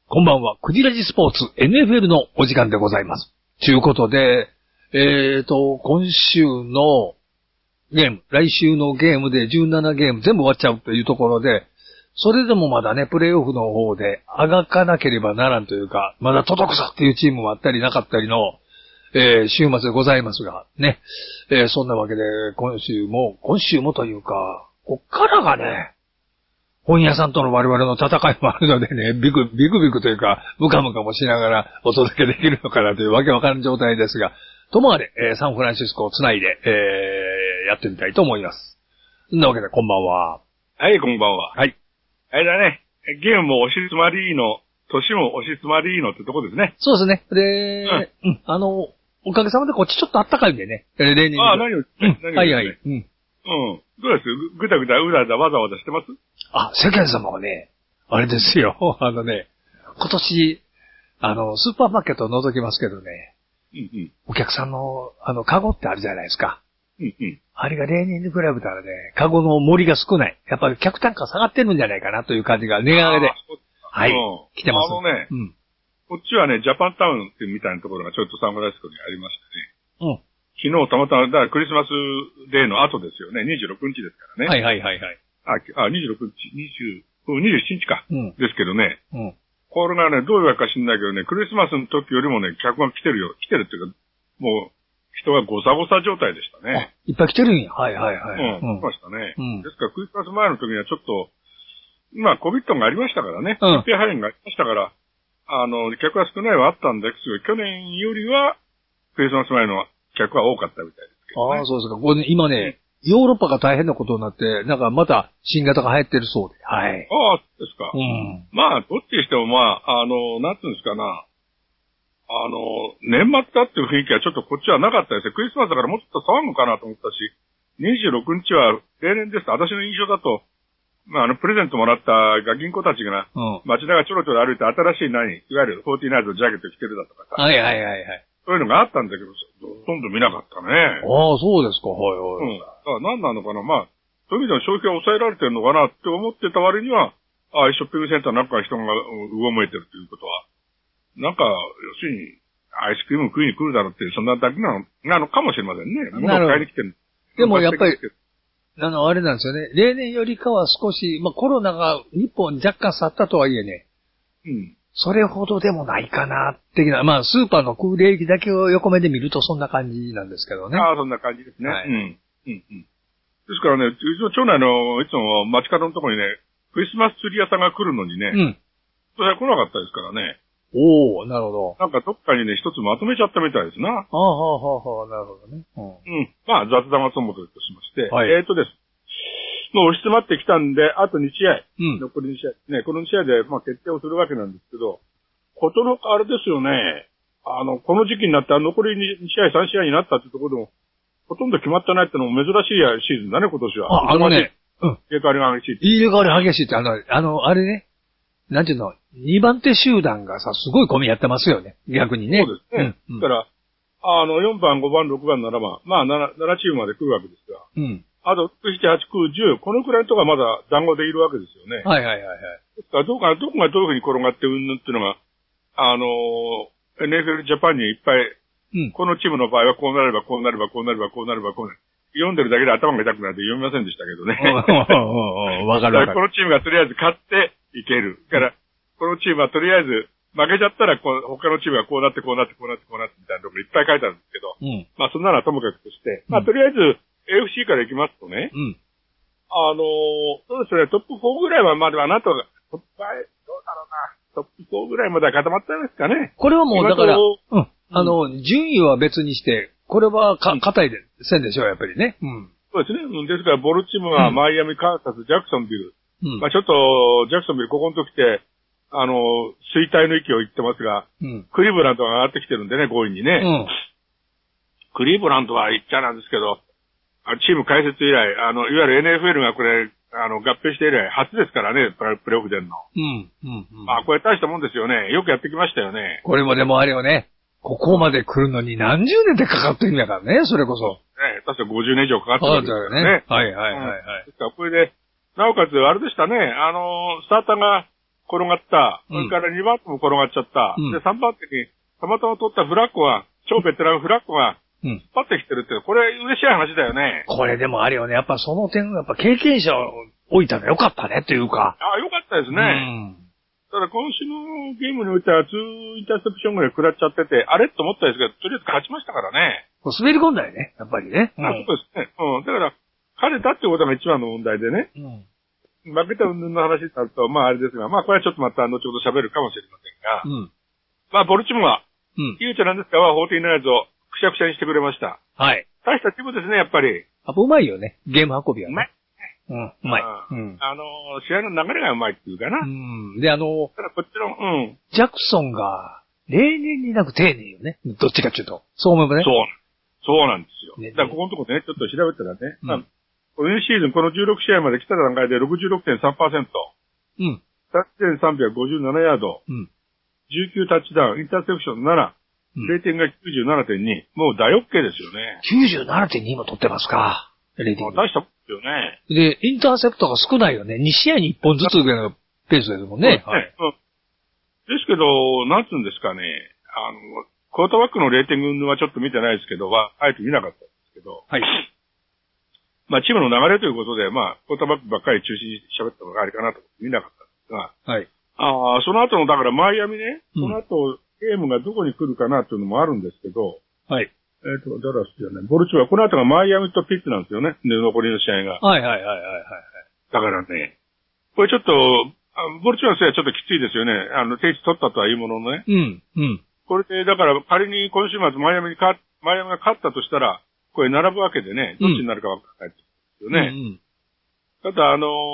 こんばんは、クジラジスポーツ NFL のお時間でございます。ということで、今週のゲーム、来週のゲームで17ゲーム全部終わっちゃうというところで、それでもまだね、プレイオフの方であがかなければならんというか、まだ届くぞっていうチームもあったりなかったりの、週末でございますが、ね。そんなわけで、今週もというか、こっからがね、本屋さんとの我々の戦いもあるのでね、ビクビクというか、ムカムカもしながらお届けできるのかなというわけわからん状態ですが、ともあれ、サンフランシスコをつないで、やってみたいと思います。そんなわけで、こんばんは。 はい、こんばんは。 はい。 あれだね、ゲームも押し詰まりの、年も押し詰まりのってとこですね。 そうですね。で、おかげさまでこっちちょっとあったかいんでね、例年に。 ああ、何を、 はいはい。 どうですぐだぐだ、うだうだ、わざわざしてます？ あ、世間様はね、あれですよ。今年、スーパーマーケットを覗きますけどね、お客さんの、カゴってあるじゃないですか。あれが例年に比べたらね、カゴの盛りが少ない。やっぱり客単価下がってるんじゃないかなという感じが、値上げで。はい。来てます。 こっちはね、ジャパンタウンっていうみたいなところがちょっとサンフランシスコにありましてね。昨日たまたま、だからクリスマスデーの後ですよね。26日ですからね。 はい。 26日、27日か。ですけどね。これがね、どういうわけか知んないけどね、クリスマスの時よりもね、客が来てるっていうか、もう、人がごさごさ状態でしたね。 いっぱい来てるんや。はい。 来ましたね。ですから、クリスマス前の時にはちょっと、コビットがありましたからね。疾病肺炎がありましたから、客が少ないはあったんですけど、去年よりは、クリスマス前の客は多かったみたいですけどね。 ああ、そうですか。これね、今ね、ヨーロッパが大変なことになって、なんかまた新型が流行ってるそうで。はい。 ああ、ですか。どっちにしてもなんていうんですかな。年末だっていう雰囲気はちょっとこっちはなかったですよ。クリスマスだからもうちょっと騒ぐかなと思ったし、26日は例年ですと、私の印象だと、プレゼントもらったガキンコたちが街中ちょろちょろ歩いて新しいいわゆる49のジャケット着てるだとかさ。 はい。 そういうのがあったんだけど、ほとんど見なかったね。 ああ、そうですか。はい。 何なのかな。そういう意味では消費が抑えられてるのかなって思ってた割には、ショッピングセンターなんか人がうごめいてるということは、要するに、アイスクリーム食いに来るだろうっていう、そんなだけなのかもしれませんね。物を買いに来てる。 でもやっぱり、あれなんですよね。例年よりかは少し、コロナが日本に若干去ったとはいえね。それほどでもないかな、的な。スーパーの空冷気だけを横目で見るとそんな感じなんですけどね。 ああ、そんな感じですね。ですからね、うちの町内のいつも街角のところにね、クリスマスツリー屋さんが来るのにね、それは来なかったですからね。 おー、なるほど。 なんかどっかにね、一つまとめちゃったみたいですな。 なるほどね。 雑談はともとしまして、です。もう押し詰まってきたんで、あと2試合。残り2試合。ね、この2試合で、決定をするわけなんですけど、ことの、あれですよね、この時期になって残り2試合、3試合になったってところでも、ほとんど決まってないってのも珍しいシーズンだね、今年は。 入れ替わりが激しい。 入れ替わり激しいって、あれね、なんていうの、2番手集団がさ、すごい込みやってますよね、逆にね。 そうですね。だから、4番、5番、6番、7番、7チームまで来るわけですが。あと、6、7、8、9、10、このくらいのとこはまだ団子でいるわけですよね。 はい。 ですから、どこがどういうふうに転がってうんぬっていうのが、NFL ジャパンにいっぱい、このチームの場合はこうなれば、こうなれば、こうなれば、こうなれば、こうなる。読んでるだけで頭が痛くなって読みませんでしたけどね。 わかる。 このチームがとりあえず勝っていける。だから、このチームはとりあえず負けちゃったら、他のチームがこうなって、こうなって、こうなって、こうなってみたいなところいっぱい書いてあるんですけど、そんなのはともかくとして、とりあえず AFC から行きますとね、そうですね、トップ4ぐらいはまだなんとか、トップ5、どうだろうな、トップ4ぐらいまでは固まったんですかね。 これはもうだから、順位は別にして、これは硬い線でしょう、やっぱりね。 そうですね。ですから、ボルチモア、マイアミ、カンサス、ジャクソンビル。ちょっと、ジャクソンビル、ここの時って、衰退の域を言ってますが、クリーブランドが上がってきてるんでね、5位にね。クリーブランドは言っちゃなんですけど、チーム開設以来、いわゆる NFL がこれ、合併して以来、初ですからね、プレーオフ出んの。これ大したもんですよね。よくやってきましたよね。 これもでもあれよね。ここまで来るのに何十年でかかってるんだからね、それこそ。 確か50年以上かかってるんですよね。 はい。 ですから、これで、なおかつ、あれでしたね、スターターが、 転がった。それから2番手も転がっちゃった。で、3番手にたまたま取ったフラッコが、超ベテランフラッコが、引っ張ってきてるって、これ嬉しい話だよね。 これでもあれよね、やっぱその点、やっぱ経験者を置いたのよかったねっていうか。 よかったですね。ただ今週のゲームにおいては2インターセプションぐらい食らっちゃってて、あれと思ったんですけど、とりあえず勝ちましたからね。 滑り込んだよね、やっぱりね。 そうですね。だから、勝れたってことが一番の問題でね。負けた云々の話になると、まああれですが、まあこれはちょっとまた後ほど喋るかもしれませんが、まあボルチモア、ゆうちゃなんですかは49ナイズをくしゃくしゃにしてくれました。 はい。 大したチームですね、やっぱり。 うまいよね、ゲーム運びはね。うまい。 試合の流れがうまいっていうかな。 で、 ただこっちの、 ジャクソンが、例年になく丁寧よね。どっちかっていうと。そう思えばね。 そうなんですよ。だからここのとこね、ちょっと調べたらね、今シーズンこの16試合まで来た段階で 66.3%。3357ヤード。19タッチダウン、インターセプション7。レーティングが 97.2。もう大 OK ですよね。 97.2 も取ってますか。レーティング。 大したもんですよね。 で、インターセプトが少ないよね。2試合に1本ずつぐらいのペースですもんね。 ですけど、なんつうんですかね。クォーターバックのレーティングはちょっと見てないですけど、あえて見なかったんですけど。まあ、チームの流れということで、まあ、クォーターバックばっかり中心に喋ったのがあれかなと見なかったんですが。その後の、だからマイアミね、その後、ゲームがどこに来るかなっていうのもあるんですけど。ダラスじゃない。ボルチはこの後がマイアミとピッツなんですよね。で、残りの試合が。だからね、これちょっと、ボルチの試合はちょっときついですよね。定位置取ったとはいうもののね。これで、だから仮に今週末マイアミが勝ったとしたら、これ並ぶわけでね、どっちになるかわからないですよね。ただ、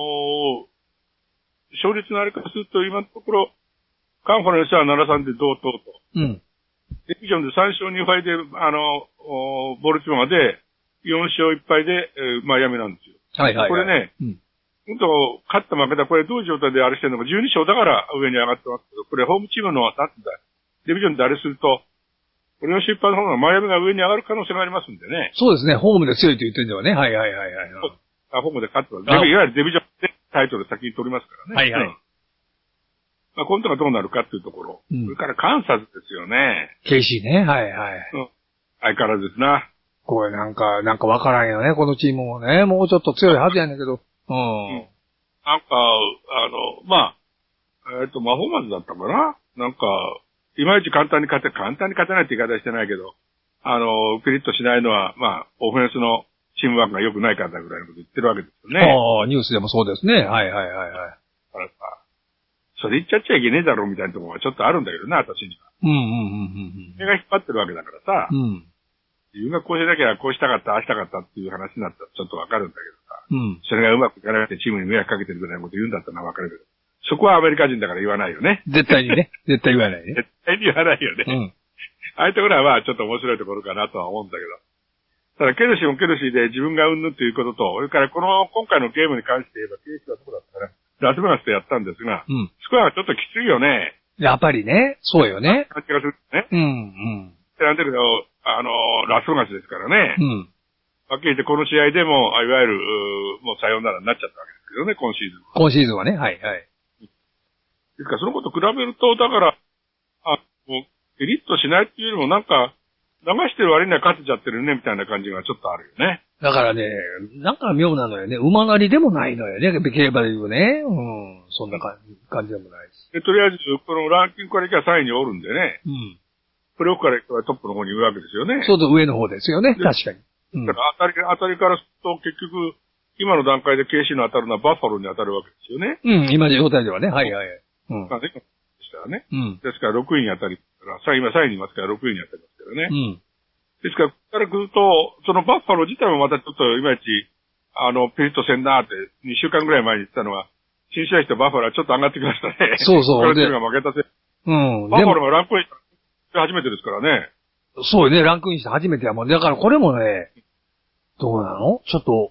勝率のあれからすると今のところ、カンファレンスは 7-3 で同等と。ディビジョンで3勝2敗で、ボルチモアで4勝1敗で、マイアミなんですよ。これね、本当、勝った負けた、これどういう状態であれしてるのか、12勝だから上に上がってますけど、これホームチームの、なんてんだ、ディビジョンであれすると、これの失敗の方がマイアミが上に上がる可能性がありますんでね。 そうですね、ホームで強いと言ってるんではね。 ホームで勝ってます。いわゆるディビジョンでタイトル先に取りますからね。まあ、今度がどうなるかっていうところ。それからカンサスですよね。 ケイシーね、 相変わらずですな。 これなんかわからんよね、このチームもね。もうちょっと強いはずやねんけど。 なんか、まあ、マホーマンズだったかな？なんか、いまいち簡単に勝てないって言い方してないけど、ピリッとしないのは、まあ、オフェンスのチームワークが良くないからぐらいのこと言ってるわけですよね。 ニュースでもそうですね。だからさ、それ言っちゃいけねえだろうみたいなところがちょっとあるんだけどな、私には。目が引っ張ってるわけだからさ、自分がこうしなきゃこうしたかった、ああしたかったっていう話になったらちょっとわかるんだけどさ、それがうまくいかなくてチームに迷惑かけてるぐらいのこと言うんだったらわかるけど、そこはアメリカ人だから言わないよね。 絶対にね。絶対言わないね。 絶対に言わないよね。ああいうところはまあちょっと面白いところかなとは思うんだけど。ただケルシーもケルシーで自分がうんぬっていうことと、それから今回のゲームに関して言えば、ケースはどこだったかな。ラスベガスでやったんですが、スコアがちょっときついよね。 やっぱりね。そうよね。 感じがするね。なんだけど、ラスベガスですからね。はっきり言ってこの試合でも、いわゆる、もうさようならになっちゃったわけですけどね、今シーズン。 今シーズンはね、 ですから、そのこと比べると、だから、もう、ピリッとしないっていうよりも、なんか、流してる割には勝てちゃってるね、みたいな感じがちょっとあるよね。 だからね、なんか妙なのよね。馬なりでもないのよね。競馬で言うね。そんな感じでもないし。 で、とりあえず、このランキングからいけば3位におるんでね。プレオフからいけばトップの方にいるわけですよね。 そうと上の方ですよね。確かに。 だから当たりからすると、結局、今の段階で KC の当たるのはバッファローに当たるわけですよね。 今の状態ではね。 まあ、でしたらね。ですから6位に当たり、今3位にいますから6位に当たりますからね。ですから、ここから来ると、そのバッファロー自体もまたちょっといまいち、ピリッとせんなーって2週間ぐらい前に言ってたのは、新試合してバッファローはちょっと上がってきましたね。 そう。 このチームが負けたせい。バッファローがランクインして初めてですからね。 そうよね、ランクインして初めてやもん。だからこれもね、どうなの？ちょっと、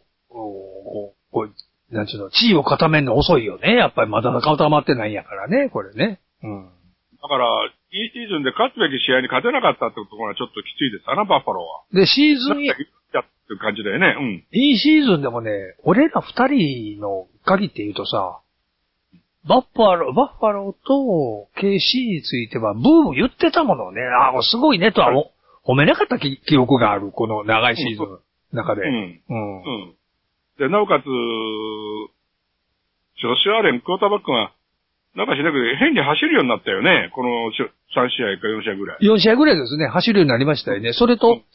なんちゅうの、地位を固めるの遅いよね。やっぱりまだ固まってないんやからね、これね。 だから、いいシーズンで勝つべき試合に勝てなかったってところがちょっときついですかな、バッファローは。 で、シーズンやっていう感じだよね。 いいシーズンでもね、俺ら二人の限って言うとさ、 バッファローと KC についてはブーム言ってたものね。すごいねとは褒めなかった記憶がある。この長いシーズンの中で。 で、なおかつ、ジョシュ・アレン、クォーターバックが、なんかしなくて変に走るようになったよね。この3試合か4試合ぐらい。 4試合ぐらいですね。走るようになりましたよね。それと、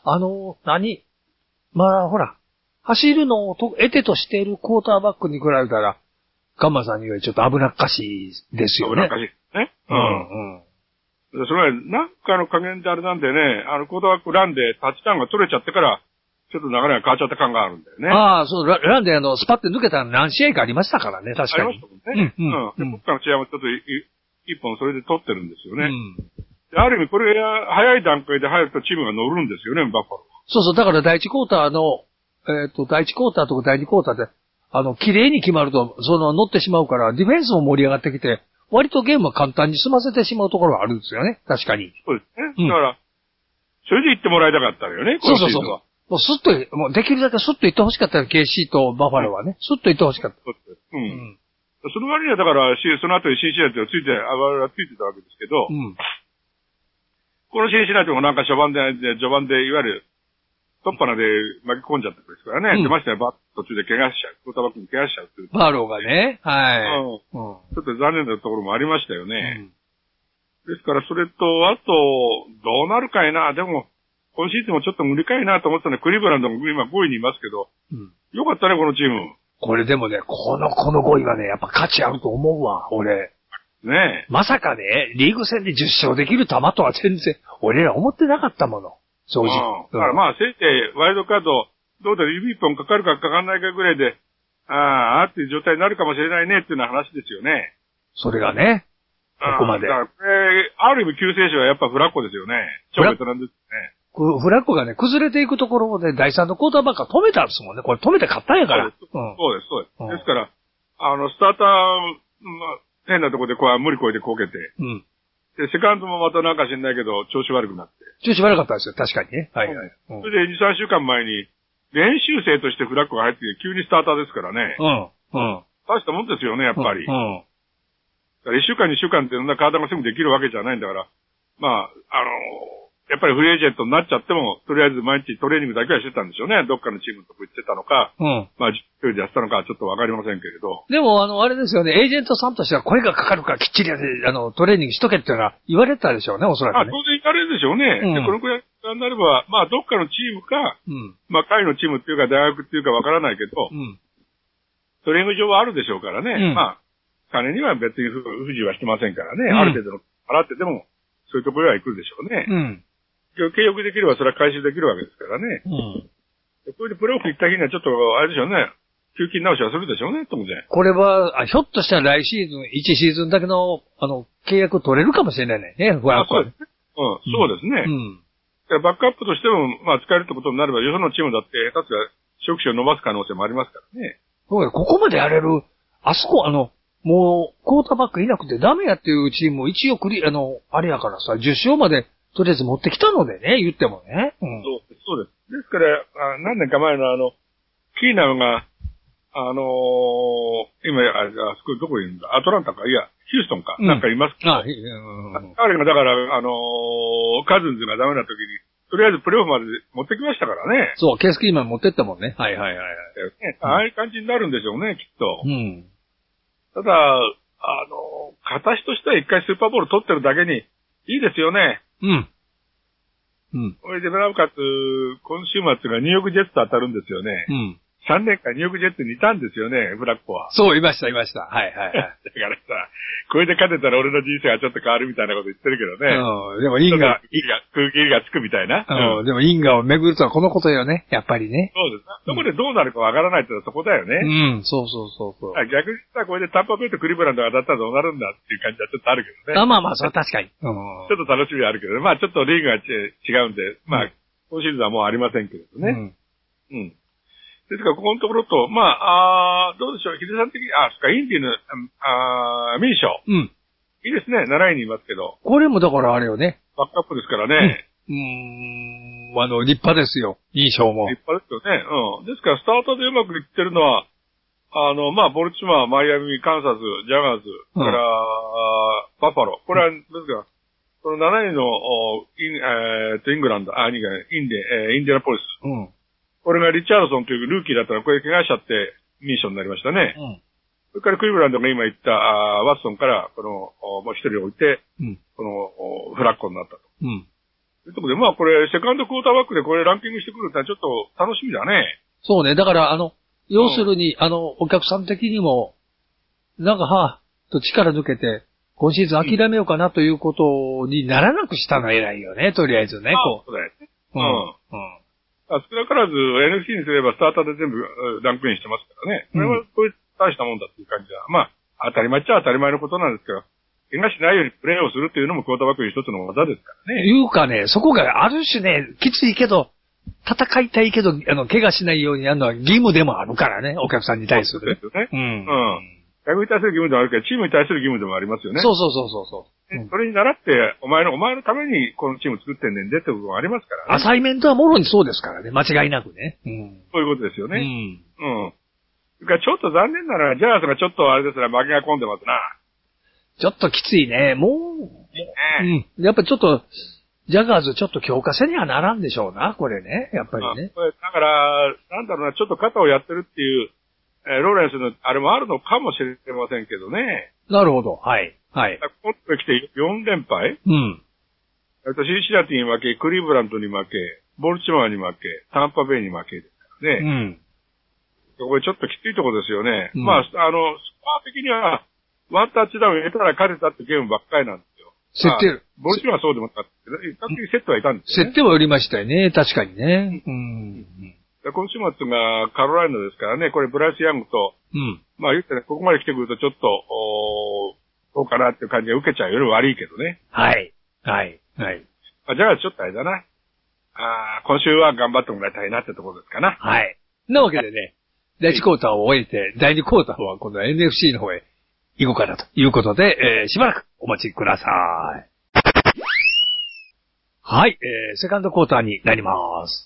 ほら、走るのを得手としているクォーターバックに比べたら、ガンマさんにはちょっと危なっかしいですよね。 危なっかしい。ね。それは、なんかの加減であれなんでね、クォーターバックランでタッチダウンが取れちゃってから、ちょっと流れが変わっちゃった感があるんだよね。 そう、ランでスパって抜けたら何試合かありましたからね、確かに。 ありましたもんね。で、僕からの試合もちょっと一本それで取ってるんですよね。ある意味これが早い段階で入るとチームが乗るんですよね、バッファロー。 そう、だから第1クォーターの、第1クォーターとか第2クォーターで、綺麗に決まると、乗ってしまうから、ディフェンスも盛り上がってきて、割とゲームは簡単に済ませてしまうところはあるんですよね、確かに。 そうですね。だから、それで言ってもらいたかったのよね、このシーズンは。 もうできるだけスッと言ってほしかったよ、KC とバファローはね。スッと言ってほしかった。その割にはだから、その後にシンシナティがついてたわけですけど、このシンシナティもなんか序盤で、いわゆる、トッパナで巻き込んじゃったんですからね。出ましたよ、途中で怪我しちゃう。クォーターバックに怪我しちゃうっていう。バーローがね。はい。 ちょっと残念なところもありましたよね。ですから、それと、あと、どうなるかいな。でも、今シーズンもちょっと無理かいなと思ったので、クリーブランドも今5位にいますけど、よかったね、このチーム。 これでもね、この5位はね、やっぱ価値あると思うわ、俺。 ねえ。 まさかね、リーグ戦で10勝できる球とは全然、俺ら思ってなかったもの。正直。 だからまあ、せいぜいワイルドカード、どうだろう、指一本かかるかかかんないかぐらいで、っていう状態になるかもしれないねっていうような話ですよね。 それがね、ここまで。 だからある意味救世主はやっぱフラッコですよね。超ベテランですね。 フラッコがね、崩れていくところで第3のクォーターバックは止めたんですもんね。これ止めて勝ったんやから。 そうです。ですから、スターター、変なところで無理こいでこけて。で、セカンドもまたなんか知んないけど、調子悪くなって。 調子悪かったですよ、確かにね。はい。 それで2、3週間前に、練習生としてフラッコが入ってきて、急にスターターですからね。大したもんですよね、やっぱり。だから1週間、2週間ってそんな体がすぐできるわけじゃないんだから、やっぱりフリーエージェントになっちゃっても、とりあえず毎日トレーニングだけはしてたんでしょうね。どっかのチームのとこ行ってたのか、一人でやってたのかはちょっとわかりませんけれど。 でも、あれですよね、エージェントさんとしては声がかかるからきっちりトレーニングしとけっていうのは言われたでしょうね、おそらくね。 当然言われるでしょうね。で、このくらいになれば、どっかのチームか、下位のチームっていうか大学っていうかわからないけど、トレーニング場はあるでしょうからね。金には別に不自由はしてませんからね。ある程度の払ってでも、そういうところへは行くでしょうね。契約できればそれは回収できるわけですからね。これでプレーオフ行った日にはちょっと、あれでしょうね。休勤直しはするでしょうね、当然。 これは、ひょっとしたら来シーズン、1シーズンだけの、契約取れるかもしれないね、フラッコは。 そうですね。バックアップとしても、使えるってことになれば、よそのチームだって、下手すりゃ、触手を伸ばす可能性もありますからね。 ここまでやれる、あそこ、もう、クォーターバックいなくてダメやっていうチームを一応あれやからさ、10勝まで、とりあえず持ってきたのでね、言ってもね。 そうです。ですから、何年か前のキーナムが、今、そこどこにいるんだ、アトランタか、いや、ヒューストンか、なんかいますけど。彼がだから、カズンズがダメな時に、とりあえずプレーオフまで持ってきましたからね。 そう、ケースキーマン持ってったもんね。はい。 ああいう感じになるんでしょうね、きっと。ただ、形としては一回スーパーボール取ってるだけに、いいですよね。これでなおかつ、今週末がニューヨークジェッツと当たるんですよね。3年間ニューヨークジェッツにいたんですよね、フラッコは。 そう、いました。はい。 だからさ、これで勝てたら俺の人生がちょっと変わるみたいなこと言ってるけどね。 でも因果。 空気がつくみたいな。 でも因果を巡るとはこのことよね、やっぱりね。 そうです。そこでどうなるかわからないってのはそこだよね。 そう。 逆にさ、これでタンパベイとクリブランドが当たったらどうなるんだっていう感じはちょっとあるけどね。 それは確かに。ちょっと楽しみはあるけどね。ちょっとリーグが違うんで、今シーズンはもうありませんけれどね。ですから、ここのところと、どうでしょう、ヒデさん的に、インディの、ミンショー。いいですね、習いにいますけど。 これもだからあれよね。 バックアップですからね。 立派ですよ、ミンショーも。 立派ですよね。ですから、スタートでうまくいってるのは、 ボルチモア、マイアミ、カンサス、ジャガーズ、それから、バファロー。これは、ですが、この7位の、イングランド、インディアナポリス。これがリチャードソンというルーキーだったら、これ怪我しちゃってミッションになりましたね。それからクリーブランドが今言った、ワッソンから、もう一人置いて、フラッコになったと。ということで、これ、セカンドクォーターバックでこれランキングしてくるってのはちょっと楽しみだね。 そうね。だから、要するに、お客さん的にも、と力抜けて、今シーズン諦めようかなということにならなくしたのは偉いよね、とりあえずね、 そうだよね。少なからず NFC にすればスターターで全部ランクインしてますからね。これはこういう大したもんだっていう感じだ。当たり前っちゃ当たり前のことなんですけど、怪我しないようにプレーをするっていうのもクォーターバックの一つの技ですからね。 いうかね、そこがある種ね、きついけど、戦いたいけど、怪我しないようにやるのは義務でもあるからね、お客さんに対する。 そうですよね。客に対する義務でもあるけど、チームに対する義務でもありますよね。 そう。 それに習って、お前のためにこのチーム作ってんねんでってこともありますからね。 アサイメントはもろにそうですからね、間違いなくね。 そういうことですよね。それからちょっと残念なのは、ジャイアンツがちょっとあれですら負けが込んでますな。 ちょっときついね。やっぱちょっと、ジャガーズちょっと強化せにはならんでしょうな、これね。やっぱりね。 だから、ちょっと肩をやってるっていう、ローレンスのあれもあるのかもしれませんけどね。 なるほど。はい。 ここに来て4連敗シンシナティに負け、クリーブランドに負け、ボルチモアに負け、タンパベイに負けですからね。これちょっときついところですよね。スコア的には、ワンタッチダウン得たら勝てたってゲームばっかりなんですよ。ボルチモアはそうでもなかったけど、比較的セットはいたんですよね。 セットは売りましたよね、確かにね。 今週末がカロライナですからね、これブライス・ヤングと、言ってね、ここまで来てくるとちょっと、どうかなっていう感じが受けちゃうより悪いけどね。じゃあちょっとあれだな。今週は頑張ってもらいたいなってところですかな。 なわけでね、第1クォーターを終えて、第2クォーターは今度は NFC の方へ行こうかなということで、しばらくお待ちください。セカンドクォーターになります。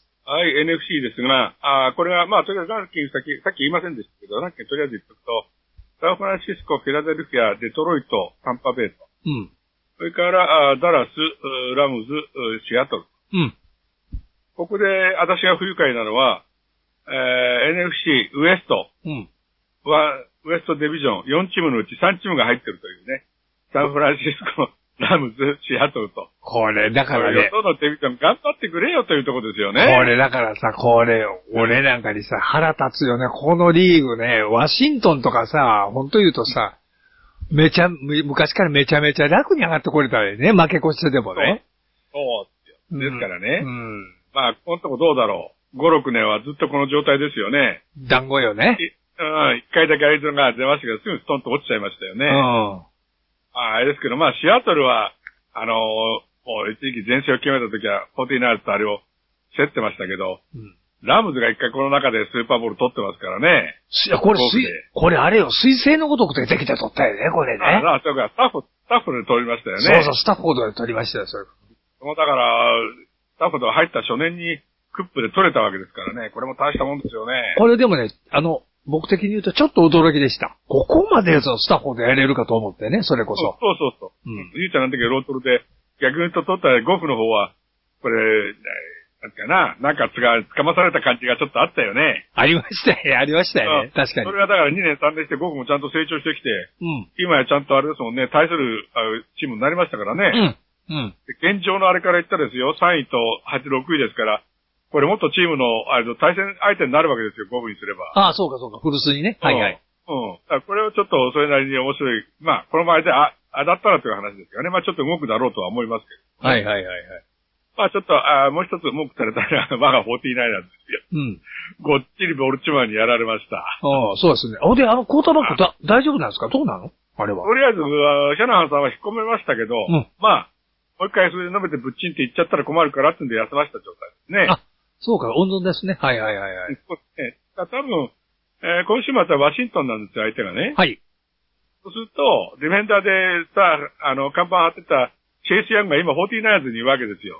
NFC ですが、これが、とりあえずランキングさっき言いませんでしたけど、ランキングとりあえず言っとくと、サンフランシスコ、フィラデルフィア、デトロイト、タンパベイと。それから、ダラス、ラムズ、シアトル。ここで私が不愉快なのは、NFC ウエストは、ウエストデビジョン4チームのうち3チームが入ってるというね。サンフランシスコ、ラムズ、シアトルと。 これ、だからね。 よそのデビジョン頑張ってくれよというところですよね。 これ、だからさ、俺なんかにさ、腹立つよね。このリーグね、ワシントンとかさ、本当言うとさ、昔からめちゃめちゃ楽に上がってこれたよね。負け越してでもね。 そうですからね。このとこどうだろう。5、6年はずっとこの状態ですよね。 団子よね。 一回だけアリゾナが出ましたけど、すぐストンと落ちちゃいましたよね。あれですけど、シアトルは、もう一時期前世を決めた時は、49ersとあれを競ってましたけど、ラムズが一回この中でスーパーボール取ってますからね。 いや、これあれよ、水星のごとく出てきて取ったよね、これね。 そうか、スタッフで取りましたよね。 そう、スタッフォードで取りましたよ、それ。 だから、スタッフォードが入った初年にクップで取れたわけですからね。これも大したもんですよね。 これでもね、僕的に言うとちょっと驚きでした。ここまでスタッフォードやれるかと思ってね、それこそ。 そう。ゆうちゃんなんだけどロートルで、逆に言うと取ったゴフの方は、これ、なんか掴まされた感じがちょっとあったよね。 ありましたよね。確かに。 それがだから2年3年してゴフもちゃんと成長してきて、今やちゃんとあれですもんね、対するチームになりましたからね。現状のあれから言ったらですよ、3位と8、6位ですから、これもっとチームの、対戦相手になるわけですよ、5分にすれば。 そうか、古巣にね。これをちょっとそれなりに面白い。この前で当たったらという話ですからね。ちょっと動くだろうとは思いますけど。ちょっと、もう一つ文句されたら、我が49なんですよ。ごっちりボルチマンにやられました。 そうですね。で、クォーターバック大丈夫なんですか？どうなのあれは。 とりあえず、シャナハンさんは引っ込めましたけど、もう一回それで述べてぶっちんって言っちゃったら困るからってんで休ませた状態ですね。 そうか、温存ですね。 そうですね。多分、今週末はワシントンなんですよ、相手がね。そうすると、ディフェンダーでさ、看板張ってたシェイス・ヤングが今49ersにいるわけですよ。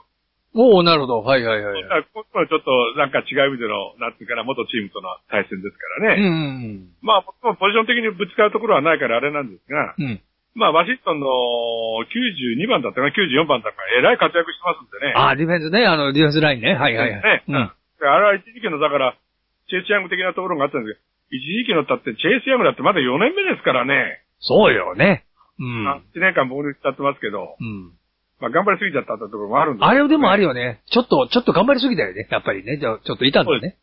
おー、なるほど。はいはいはい。 今度はちょっとなんか違う意味での、なんていうかな、元チームとの対戦ですからね。まあ、もポジション的にぶつかるところはないからあれなんですが、まあ、ワシントンの92番だったかな、94番だったか、えらい活躍してますんでね。 ディフェンスね、ディフェンスラインね。はいはいはい。 あれは一時期の、だから、チェイス・ヤング的なところがあったんですけど、一時期のだって、チェイス・ヤングだってまだ4年目ですからね。 そうよね。 1年間ボール使ってますけど、まあ、頑張りすぎちゃったところもあるんです、 あれでもあるよね。ちょっと頑張りすぎたよね。やっぱりね。ちょっといたんだね。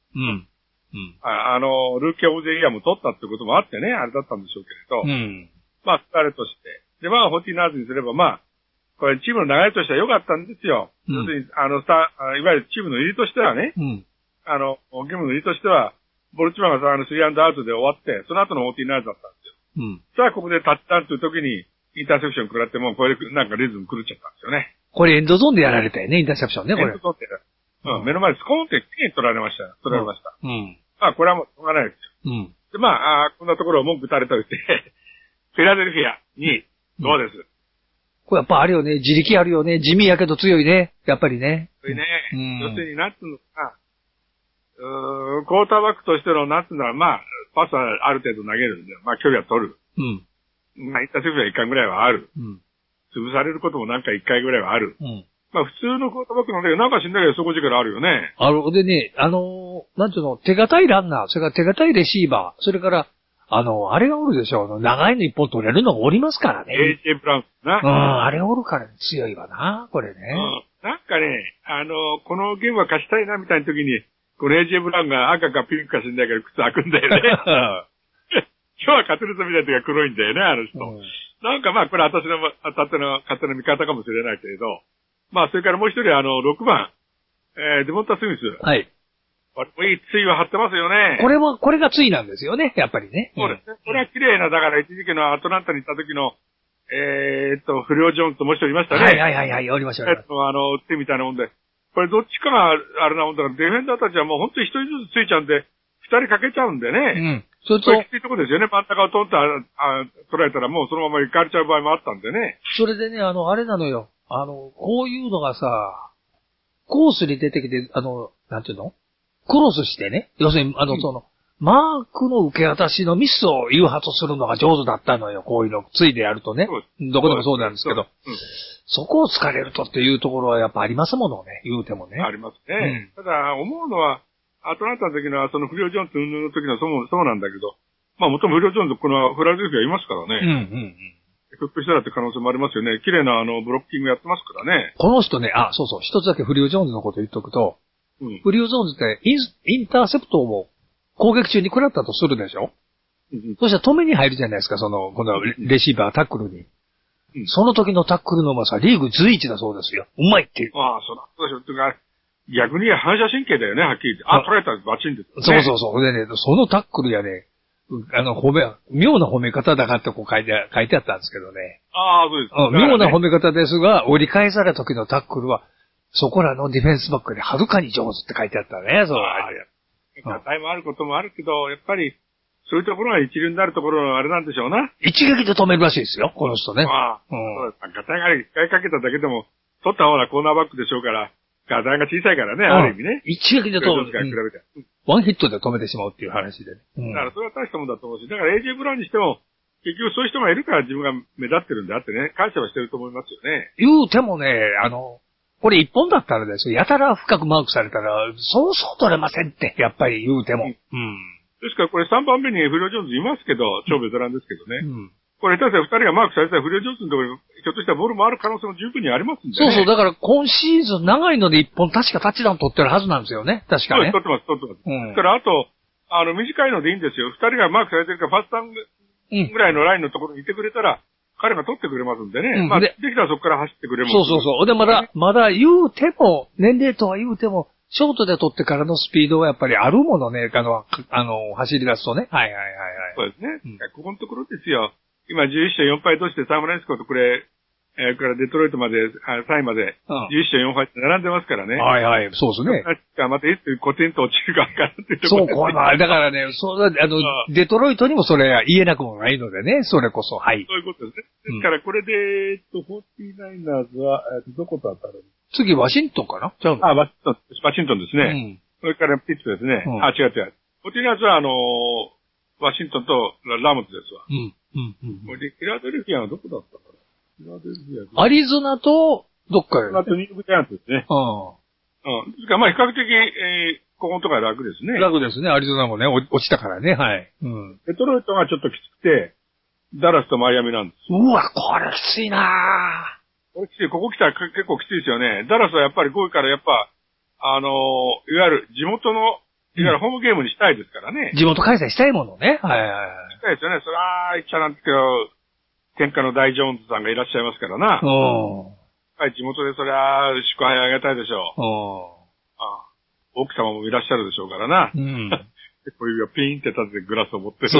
ルーキー・オブ・ゼ・イヤーも取ったってこともあってね、あれだったんでしょうけれど、まあ、疲れとして。で、まあ、フォーティナーズにすれば、まあ、これチームの流れとしては良かったんですよ。要するに、いわゆるチームの入りとしてはね、ゲームの入りとしては、ボルチマーが3アンドアウトで終わって、その後のフォーティナーズだったんですよ。さあ、ここでタッチダウンという時に、インターセプション食らっても、これでなんかリズム狂っちゃったんですよね。 これエンドゾーンでやられたよね、インターセプションね、これ。 エンドゾーンで。目の前でスコーンってきれいに取られました。まあ、これはもうしょうがないですよ。で、まあ、こんなところを文句打たれといて、フィラデルフィアに、どうです、 これやっぱあるよね、自力あるよね、地味やけど強いね、やっぱりね。 強いね。要するに、なんつうのか、クォーターバックとしての、なんつうのは、まあ、パスはある程度投げるんで、まあ、距離は取る。まあ、インターセプションは1回ぐらいはある。潰されることもなんか1回ぐらいはある。まあ、普通のクォーターバックなんだけど、なんか死んだけど底力あるよね。 でね、なんていうの、手堅いランナー、それから手堅いレシーバー、それから、あれがおるでしょ。長いの一本取れるのがおりますからね。 AJ ブラウンな。 あれおるから強いわな、これね。 なんかね、このゲームは勝ちたいなみたいな時に、この AJ ブラウンが赤かピンクか知んないけど靴開くんだよね。今日は勝てるぞみたいな時が黒いんだよね、あの人。なんかまあ、これ私の勝手な見方かもしれないけれど。まあ、それからもう一人6番、デモンタ・スミス。 はい。 いいついは張ってますよね。 これがついなんですよね、やっぱりね。 そうですね。これは綺麗な、だから一時期のアトランタに行った時の、フリオ・ジョーンズともう一人いましたね。 はい、おりましたね。 打ってみたいなもんで。これどっちかがあれなもんだから、ディフェンダーたちはもう本当に一人ずつついちゃうんで、二人かけちゃうんでね。それと、これきついとこですよね。真ん中を取られたらもうそのまま行かれちゃう場合もあったんでね。 それでね、あれなのよ。こういうのがさ、コースに出てきて、なんていうの？クロスしてね。要するに、マークの受け渡しのミスを誘発するのが上手だったのよ。こういうの、ついでやるとね。どこでもそうなんですけど。そこを突かれるとっていうところはやっぱありますものね。言うてもね。 ありますね。ただ、思うのは、アトランタの時のそのフリオ・ジョーンズの時のそうなんだけど、まあ、もともフリオ・ジョーンズ、このフラデルフィアいますからね。ひょっとしたらって可能性もありますよね。綺麗なブロッキングやってますからね。 この人ね、そうそう、一つだけフリオ・ジョーンズのこと言っとくと、フリオ・ジョーンズってインターセプトを攻撃中に食らったとするでしょ。そしたら止めに入るじゃないですか、このレシーバータックルに。その時のタックルのうまさ、リーグ随一だそうですよ。うまいっていう。 そうでしょ。というか、逆に反射神経だよね、はっきり言って。取られたらバチンです、ね。 そう。でね、そのタックルやね、妙な褒め方だかってこう書いてあったんですけどね。 そうです。 妙な褒め方ですが、折り返された時のタックルは、そこらのディフェンスバックではるかに上手って書いてあったね、そう。 タイもあることもあるけど、やっぱり、そういうところが一流になるところのあれなんでしょうな。 一撃で止めるらしいですよ、この人ね。 そうです。ガタイが一回かけただけでも、取った方がコーナーバックでしょうから、ガタイが小さいからね、ある意味ね。 一撃で止める。ワンヒットで止めてしまうっていう話でね。 だからそれは大したもんだと思うし、だから AJ ブラウンにしても、結局そういう人がいるから自分が目立ってるんであってね、感謝はしてると思いますよね。 言うてもね、これ一本だったらですよ、やたら深くマークされたら、そうそう取れませんって、やっぱり言うても。 ですからこれ3番目にフリオ・ジョーンズいますけど、超ベテランですけどね。これ下手したら2人がマークされたらフリオ・ジョーンズのところに、ひょっとしたらボール回る可能性も十分にありますんでね。 そう、だから今シーズン長いので1本確かタッチダウン取ってるはずなんですよね。確かね。 取ってます。だからあと、短いのでいいんですよ。2人がマークされてるからファースタンぐらいのラインのところにいてくれたら、彼が取ってくれますんでね。できたらそこから走ってくれます。 そう。で、まだ言うても、年齢とは言うても、ショートで取ってからのスピードはやっぱりあるものね、走り出すとね。 そうですね。ここのところですよ。今11勝4敗としてサンフランシスコとこれ、からデトロイトまで、3位まで、11勝4敗って並んでますからね。そうですね。またいつコテンと落ちるかわからんっていうところ、ね。 そう、だからね、デトロイトにもそれ言えなくもないのでね、それこそ、はい。 そういうことですね。ですからこれで、49ersは、どこと当たるんです次、ワシントンかなちゃうの？ ワシントンですね。それからピッツですね。違う。12月はワシントンとラムズですわ。で、フィラデルフィアはどこだったかな？フィラデルフィア。 アリゾナと、どっかよね。 あとニューヨークジャイアンツですね。ですから、まあ、比較的、ここのところは楽ですね。 楽ですね。アリゾナもね、落ちたからね。はい。 デトロイトがちょっときつくて、ダラスとマイアミなんです。 うわ、これきついなぁ。 ここ来たら結構きついですよね。ダラスはやっぱり5位からやっぱ、いわゆる地元の、いわゆるホームゲームにしたいですからね。 地元開催したいものね。 はい。したいですよね。それは、言っちゃなんですけど、天下の大ジョーンズさんがいらっしゃいますからな。はい、地元でそりゃ、祝杯あげたいでしょう。奥様もいらっしゃるでしょうからな。小指がピーンって立ててグラスを持ってる。 そう。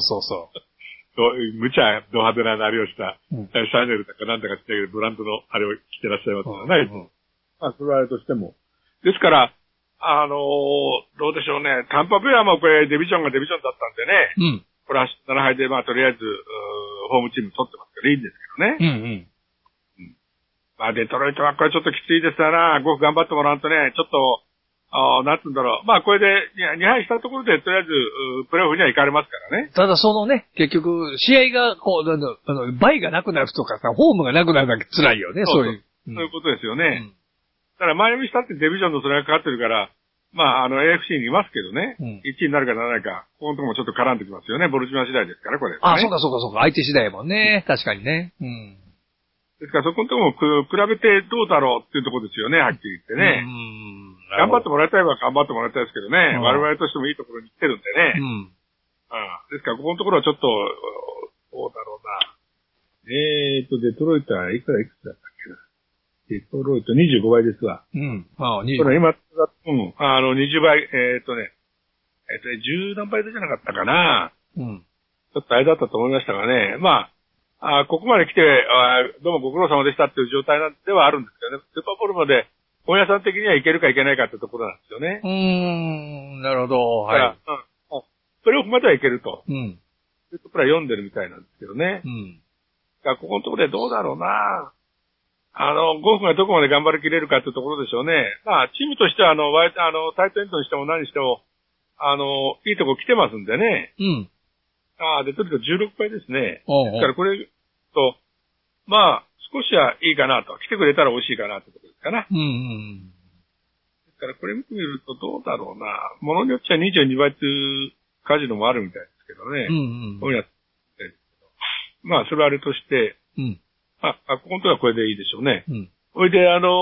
無茶、ド派手ななりをした、シャネルだかなんだかっていうブランドのあれを着てらっしゃいますからね。まあ、それはあれとしても。ですから、どうでしょうね。タンパベアもこれデビジョンがデビジョンだったんでね。これは7敗で、まあ、とりあえず、ホームチーム取ってますからいいんですけどね。まあ、デトロイトはこれちょっときついですからな。ごく頑張ってもらうとね、ちょっと、なんつうんだろう。まあ、これで2敗したところで、とりあえず、プレーオフには行かれますからね。 ただそのね、結局、試合が、こう、倍がなくなるとかさ、ホームがなくなるだけ辛いよね、そういう。 そういうことですよね。だから、マイアミしたってデビジョンのそれがかかってるから、まあ、AFC にいますけどね。1位になるかならないか、ここのところもちょっと絡んできますよね。ボルチマ次第ですから、これ、ね。 そうか。相手次第もんね。確かにね。 ですから、そこのところも比べてどうだろうっていうところですよね、はっきり言ってね。頑張ってもらいたいは頑張ってもらいたいですけどね。我々としてもいいところに来てるんでね。ですから、ここのところはちょっと、どうだろうな。デトロイトはいくつだったっけな。デトロイト25倍ですわ。 20 これ今、20倍、10何倍じゃなかったかな。ちょっとあれだったと思いましたがね。まあ、ここまで来て、どうもご苦労様でしたっていう状態ではあるんですけどね。スーパーボールまで、本屋さん的にはいけるかいけないかってところなんですよね。 なるほど。はい。 プレーオフまではいけると。そういうところは読んでるみたいなんですけどね。ここのところでどうだろうな。ゴーフがどこまで頑張りきれるかってところでしょうね。まあ、チームとしては、タイトエンドにしても何にしても、いいとこ来てますんでね。デトロイト16倍ですね。ですからこれと、まあ、少しはいいかなと。来てくれたら美味しいかなってところですかな。ですからこれ見てみるとどうだろうな。ものによっちゃ22倍っていうカジノもあるみたいですけどね。まあ、それはあれとして、ここのところはこれでいいでしょうね。それで、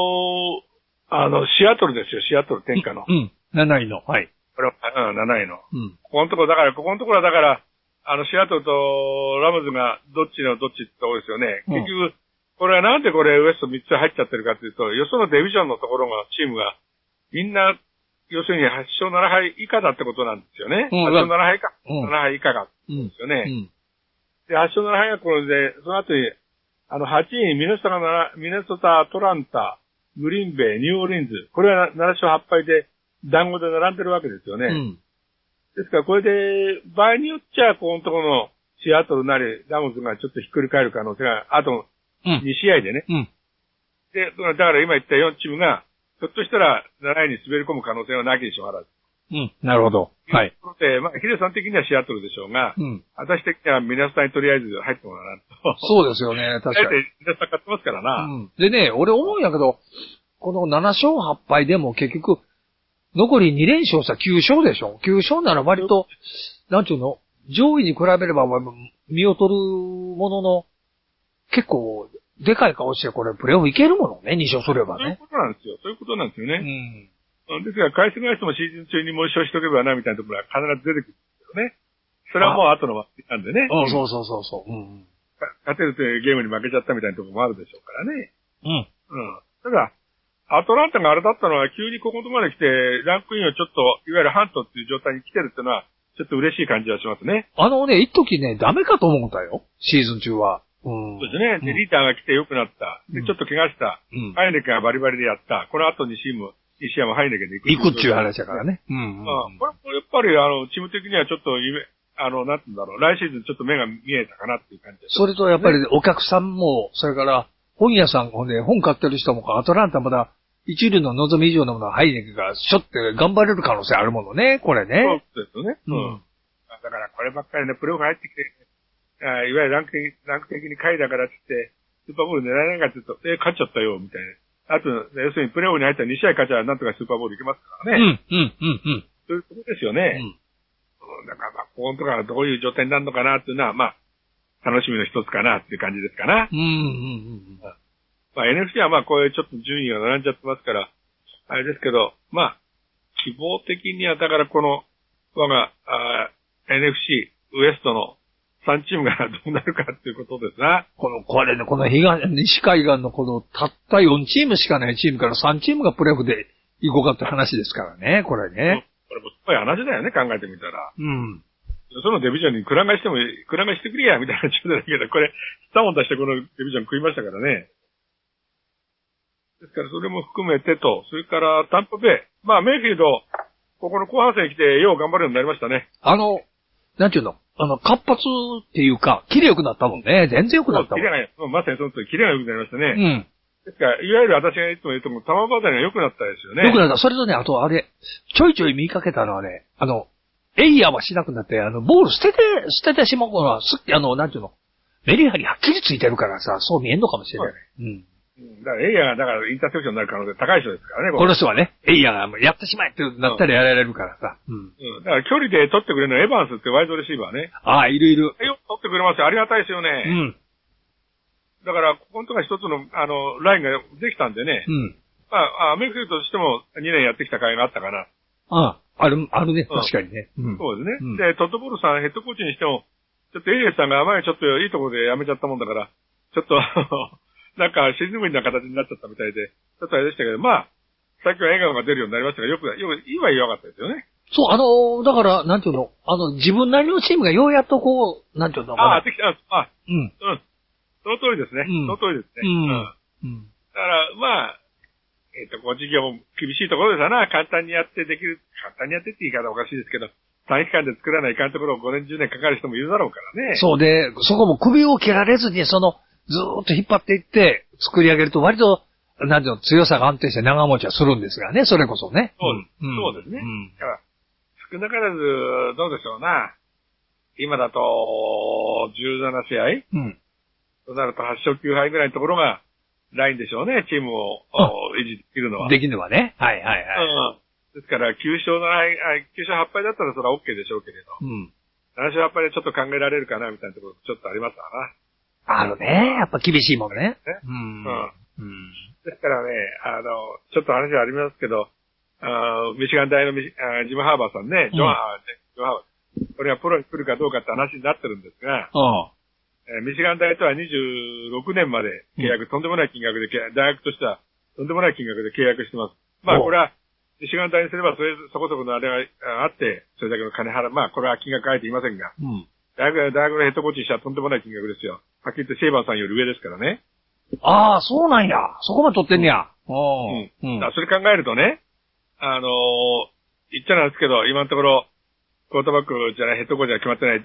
シアトルですよ、シアトル天下の。 7位の。はい。 これは、7位の。ここのところはだから、シアトルとラムズがどっちってところですよね。結局、これはなんでこれウエスト3つ入っちゃってるかというと、よそのデビジョンのところが、チームが、みんな、要するに8勝7敗以下だってことなんですよね。8勝7敗か。7敗以下が。ですよね。で、8勝7敗がこれで、その後に、8位にミネソタ、トランタ、グリーンベイ、ニューオーリンズ。これは7勝8敗で、団子で並んでるわけですよね。ですから、これで、場合によっちゃ、ここのところのシアトルなり、ラムズがちょっとひっくり返る可能性が、あと、2試合でね。で、だから今言った4チームが、ひょっとしたら7位に滑り込む可能性はなきにしもあらず。 なるほど。はい。 まあ、ヒデさん的にはシアトルでしょうが、私的にはミネソタにとりあえず入ってもらわないと。 そうですよね、確かに。 ミネソタ買ってますからな。 でね、俺思うんやけど、この7勝8敗でも結局、残り2連勝したら9勝でしょ ?9 勝なら割と、なんちゅうの、上位に比べれば見劣るものの、結構、でかい顔してこれプレーオフいけるものね、2勝すればね。 そういうことなんですよ。そういうことなんですよね。ですが、返す返してもシーズン中にもう一勝しとけばな、みたいなところは必ず出てくるんですけどね。それはもう後の祭りなんでね。 そう。 勝てるというゲームに負けちゃったみたいなところもあるでしょうからね。ただ、アトランタがあれだったのは、急にここのところまで来て、ランクインをちょっと、いわゆるハントっていう状態に来てるっていうのは、ちょっと嬉しい感じはしますね。 一時ね、ダメかと思ったよ。シーズン中は。 そうですね。で、リーダーが来て良くなった。で、ちょっと怪我した。ハイネケンがバリバリでやった。この後に西山ハイネケンで行くっていう話だからね。 これやっぱり、チーム的にはちょっとなんていうんだろう。来シーズンちょっと目が見えたかなっていう感じです。 それとやっぱりお客さんも、それから、 本屋さんをね、本買ってる人もアトランタまだ一流の望み以上のものが入るが、しょって頑張れる可能性あるものね、これね。 そうですよね。だからこればっかりね、プレーオフ入ってきて、いわゆるランク的に下位だからって言って、スーパーボール狙えないかって言うと、勝っちゃったよ、みたいな。あと、要するにプレーオフに入ったら2試合勝ちゃなんとかスーパーボールいけますからね。そういうことですよね。だからここのところはどういう状態になるのかなっていうのは、楽しみの一つかなっていう感じですかな。NFC はこういうちょっと順位が並んじゃってますから、あれですけど、希望的にはだからこの、我が、NFC ウエストの3チームがどうなるかっていうことですな。 この西海岸のこのたった4チームしかないチームから3チームがプレーオフで行こうかって話ですからね、これね。 これもすごい話だよね、考えてみたら。そのデビジョンにくら替えしてくれや、みたいな状態だけど、これ、2問出してこのデビジョン食いましたからね。ですから、それも含めてと、それからタンパベイ。メイフィールド、ここの後半戦来て、よう頑張るようになりましたね。 なんていうの活発っていうか、キレ良くなったもんね。全然良くなったもん。 まさにその通り、キレが良くなりましたね。ですから、いわゆる私がいつも言うと、球離れが良くなったですよね。 良くなった。それとね、あとあれ、ちょいちょい見かけたのはね、エイヤーはしなくなって、ボール捨ててしまうのは、なんていうの、メリハリはっきりついてるからさ、そう見えんのかもしれない。 だからエイヤーが、インターセプションになる可能性高い人ですからね。 この人はね、エイヤーがやってしまえってなったらやられるからさ。 だから距離で取ってくれるのエヴァンスってワイドレシーバーね。 いる。 よく取ってくれますよ。ありがたいですよね。だから、ここのところ一つの、ラインができたんでね。アメリカとしても2年やってきた甲斐があったかな。 あるね、確かにね。 そうですね。で、トッドボールさんヘッドコーチにしても、ちょっとエリエスさんが前ちょっといいところで辞めちゃったもんだから、ちょっとなんか沈むような形になっちゃったみたいで、ちょっとあれでしたけど、さっきは笑顔が出るようになりましたが、いいは言わなかったですよね。 そう、だから、なんていうの、自分なりのチームがようやっとこう、なんていうのかな。 できた、その通りですね。その通りですね。だから、この事業も厳しいところですな。簡単にやってできる。簡単にやってって言い方おかしいですけど、短期間で作らないかんところを5年10年かかる人もいるだろうからね。 そうで、そこも首を切られずに、ずーっと引っ張っていって、作り上げると割と、なんていうの、強さが安定して長持ちはするんですがね、それこそね。 そうですね。だから少なからず、どうでしょうな。今だと、17試合となると8勝9敗ぐらいのところが、ラインでしょうね、チームを維持できるのは。 できるのはね。 ですから、9勝8敗だったらそれは OK でしょうけれど。7勝8敗でちょっと考えられるかな、みたいなところちょっとありますわな。 やっぱ厳しいもんね。 ですからね、ちょっと話はありますけど、ミシガン大のジム・ハーバーさんね、ジョン・ハーバー。これがプロに来るかどうかって話になってるんですが、ミシガン大とは26年まで契約、とんでもない金額で大学としてはとんでもない金額で契約してます。これは、ミシガン大にすればそこそこのあれがあって、それだけの金払う。これは金額書いていませんが、大学のヘッドコーチにしたらとんでもない金額ですよ。はっきり言ってシェーバーさんより上ですからね。 そうなんや。そこまで取ってんねや。 それ考えるとね、言っちゃなんですけど、今のところ、クォーターバックじゃない、ヘッドコーチが決まってない、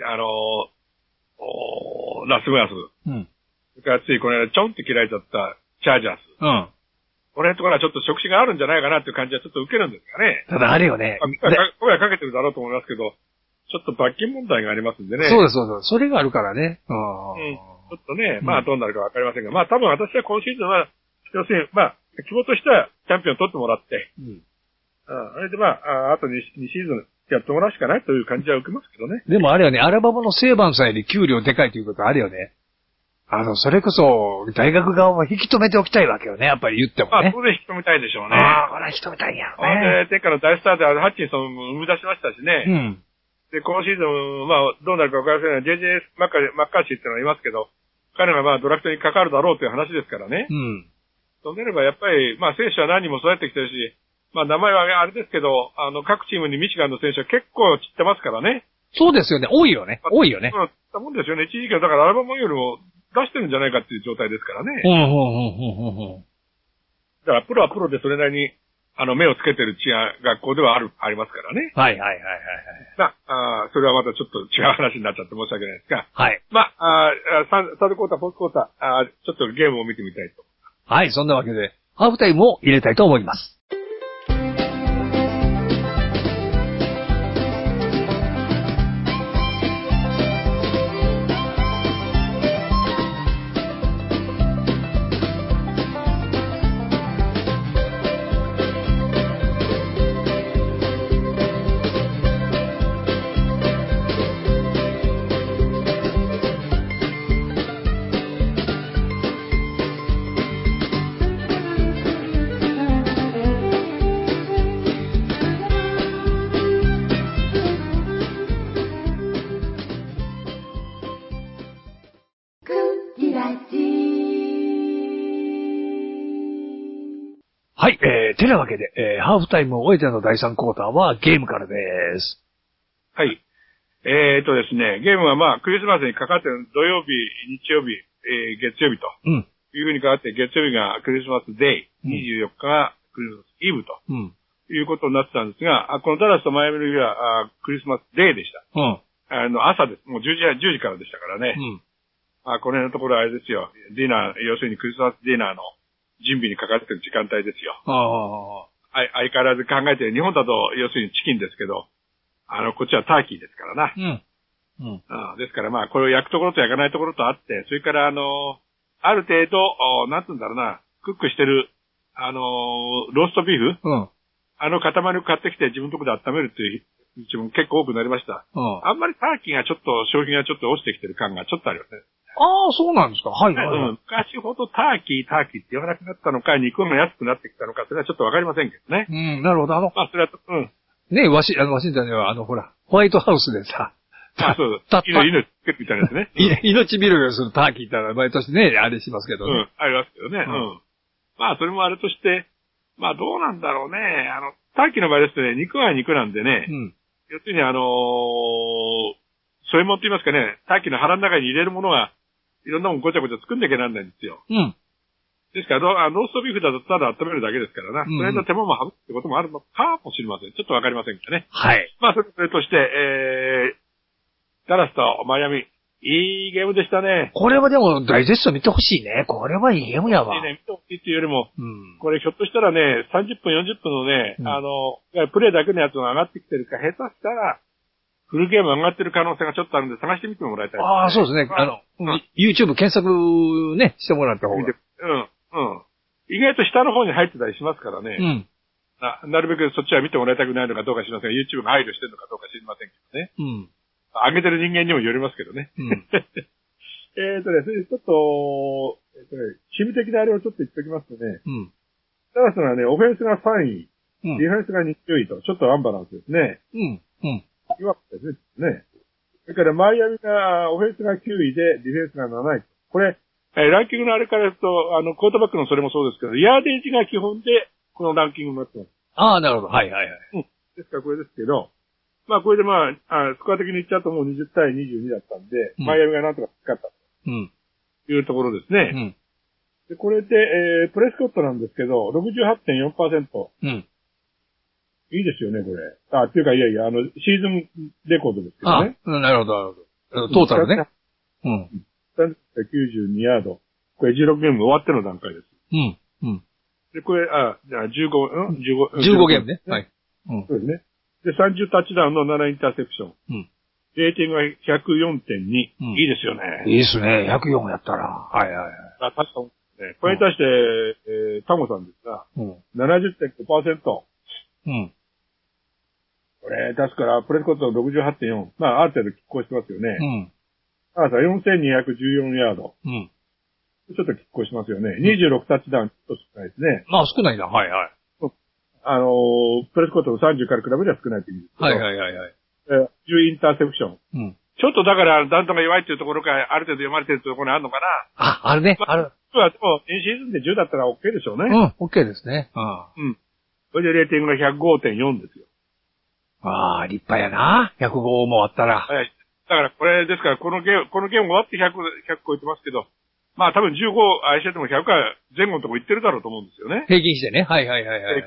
ラスベガス。それからついこの間、ちょんって切られちゃったチャージャース。この辺ところはちょっと触手があるんじゃないかなっていう感じはちょっと受けるんですかね。 ただあれよね。 声はかけてるだろうと思いますけど、ちょっと罰金問題がありますんでね。 そうです。それがあるからね。 ちょっとね、どうなるかわかりませんが、多分私は今シーズンは、要するに、希望としてはチャンピオン取ってもらって、あれであと2シーズンやってもらうしかないという感じは受けますけどね。 でもあれよね、アラバマのセイバンさんより給料でかいということあるよね。それこそ、大学側は引き止めておきたいわけよね、やっぱり言ってもね。 当然引き止めたいでしょうね。 これは引き止めたいんやろね。 天下の大スターでハッチンソンも生み出しましたしね。で、今シーズン、どうなるかわかりませんが、JJ マッカーシーっていうのがいますけど、彼がドラフトにかかるだろうという話ですからね。そうなればやっぱり、選手は何人も育ってきてるし、名前はあれですけど、各チームにミシガンの選手は結構散ってますからね。 そうですよね。多いよね。多いよね。 そうだもんですよね。一時期はだからアルバムよりも出してるんじゃないかっていう状態ですからね。だからプロはプロでそれなりに目をつけてる学校ではありますからね。 はいはいはいはい。 まあ、それはまたちょっと違う話になっちゃって申し訳ないですが。 はい。 まあ、サードクォーター、フォースクォーター、ちょっとゲームを見てみたいと。 はい、そんなわけで、ハーフタイムを入れたいと思います。はい、てなわけで、ハーフタイムを終えての第3クォーターはゲームからです。 はい。ですね、ゲームはまあ、クリスマスにかかってる土曜日、日曜日、月曜日と。いうふうにかかって、月曜日がクリスマスデイ、24日がクリスマスイブと。いうことになってたんですが、このダラスとマイアミの日はクリスマスデイでした。朝です。もう10時からでしたからね。この辺のところはあれですよ。ディナー、要するにクリスマスディナーの準備にかかってる時間帯ですよ。相変わらず考えて、日本だと要するにチキンですけど、こっちはターキーですからな。ですからまあ、これを焼くところと焼かないところとあって、それからある程度、なんて言うんだろうな、クックしてる、ローストビーフ、塊を買ってきて自分のところで温めるっていう自分結構多くなりました。あんまりターキーがちょっと、消費がちょっと落ちてきてる感がちょっとありますね。 ああ、そうなんですか。はい、 昔ほどターキーって言わなくなったのか、肉が安くなってきたのか、それはちょっとわかりませんけどね。 なるほど。 それは、 ねえ、ワシントンには、ほら、ホワイトハウスでさ、 そうだ。命つけるみたいなですね。 命拾いをするターキーってのは毎年ね、あれしますけどね。 ありますけどね。まあ、それもあれとして、まあ、どうなんだろうね。ターキーの場合ですとね、肉は肉なんでね、要するに添え物って言いますかね、ターキーの腹の中に入れるものが、いろんなもんごちゃごちゃ作んなきゃなんないんですよ。ですから、ローストビーフだとただ温めるだけですからな。それの手間も省くってこともあるのかもしれません。ちょっとわかりませんけどね。 はい。 まあ、それとして、ダラスとマイアミ、いいゲームでしたね。 これはでも大絶賛見てほしいね。これはいいゲームやわ。 いいね、見てほしいっていうよりも、これひょっとしたらね、30分、40分のね、プレイだけのやつが上がってきてるか、下手したら、フルゲーム上がってる可能性がちょっとあるんで、探してみてもらいたい、 ああ、そうですね。YouTube 検索ね、してもらった方が。 意外と下の方に入ってたりしますからね。なるべくそっちは見てもらいたくないのかどうか知りませんが、YouTube が配慮してるのかどうか知りませんけどね。上げてる人間にもよりますけどね。ちょっと、チーム的なあれをちょっと言っておきますとね。ダラスはね、オフェンスが3位、ディフェンスが20位と、ちょっとアンバランスですね。弱かったですね。それからマイアミが、オフェンスが9位で、ディフェンスが7位。これ、ランキングのあれから言うと、クォーターバックのそれもそうですけど、ヤーデージが基本で、このランキングになってます。 ああ、なるほど。はい。 ですからこれですけど、まあこれでまあ、スコア的に言っちゃうともう20対22だったんで、マイアミがなんとか勝ったというところですね。でこれで、プレスコットなんですけど、68.4%。いいですよね、これ。っていうか、いや、シーズンレコードですけどね。 なるほど。トータルね。 92ヤード。これ16ゲーム終わっての段階です。で、これ、じゃあ15 ゲームね。はい。 そうですね。で、30タッチダウンの7インターセプション。レーティングが104.2。いいですよね。 いいですね。104やったら。はい。 確かにね。これに対して、タモさんですが、70.5%。これ、確かプレスコット 68.4。まあ、ある程度拮抗してますよね。4214ヤード。ちょっと拮抗しますよね。26タッチダウン、ちょっと少ないですね。 まあ、少ないな。はい。 プレスコットの30から比べれば少ないという。 はい。 10インターセプション。ちょっとだから、弾道が弱いっていうところがある程度読まれてるところにあるのかな。 あるね。ある。 でも、シーズンで10だったら OK でしょうね。 OK ですね。 それでレーティングが 105.4 ですよ。 立派やな。105もあったら。 はい。だからこれですから、このゲーム終わって100超えてますけど、まあ多分15、してても100回前後のとこ行ってるだろうと思うんですよね。 平均してね。はい。 平均して。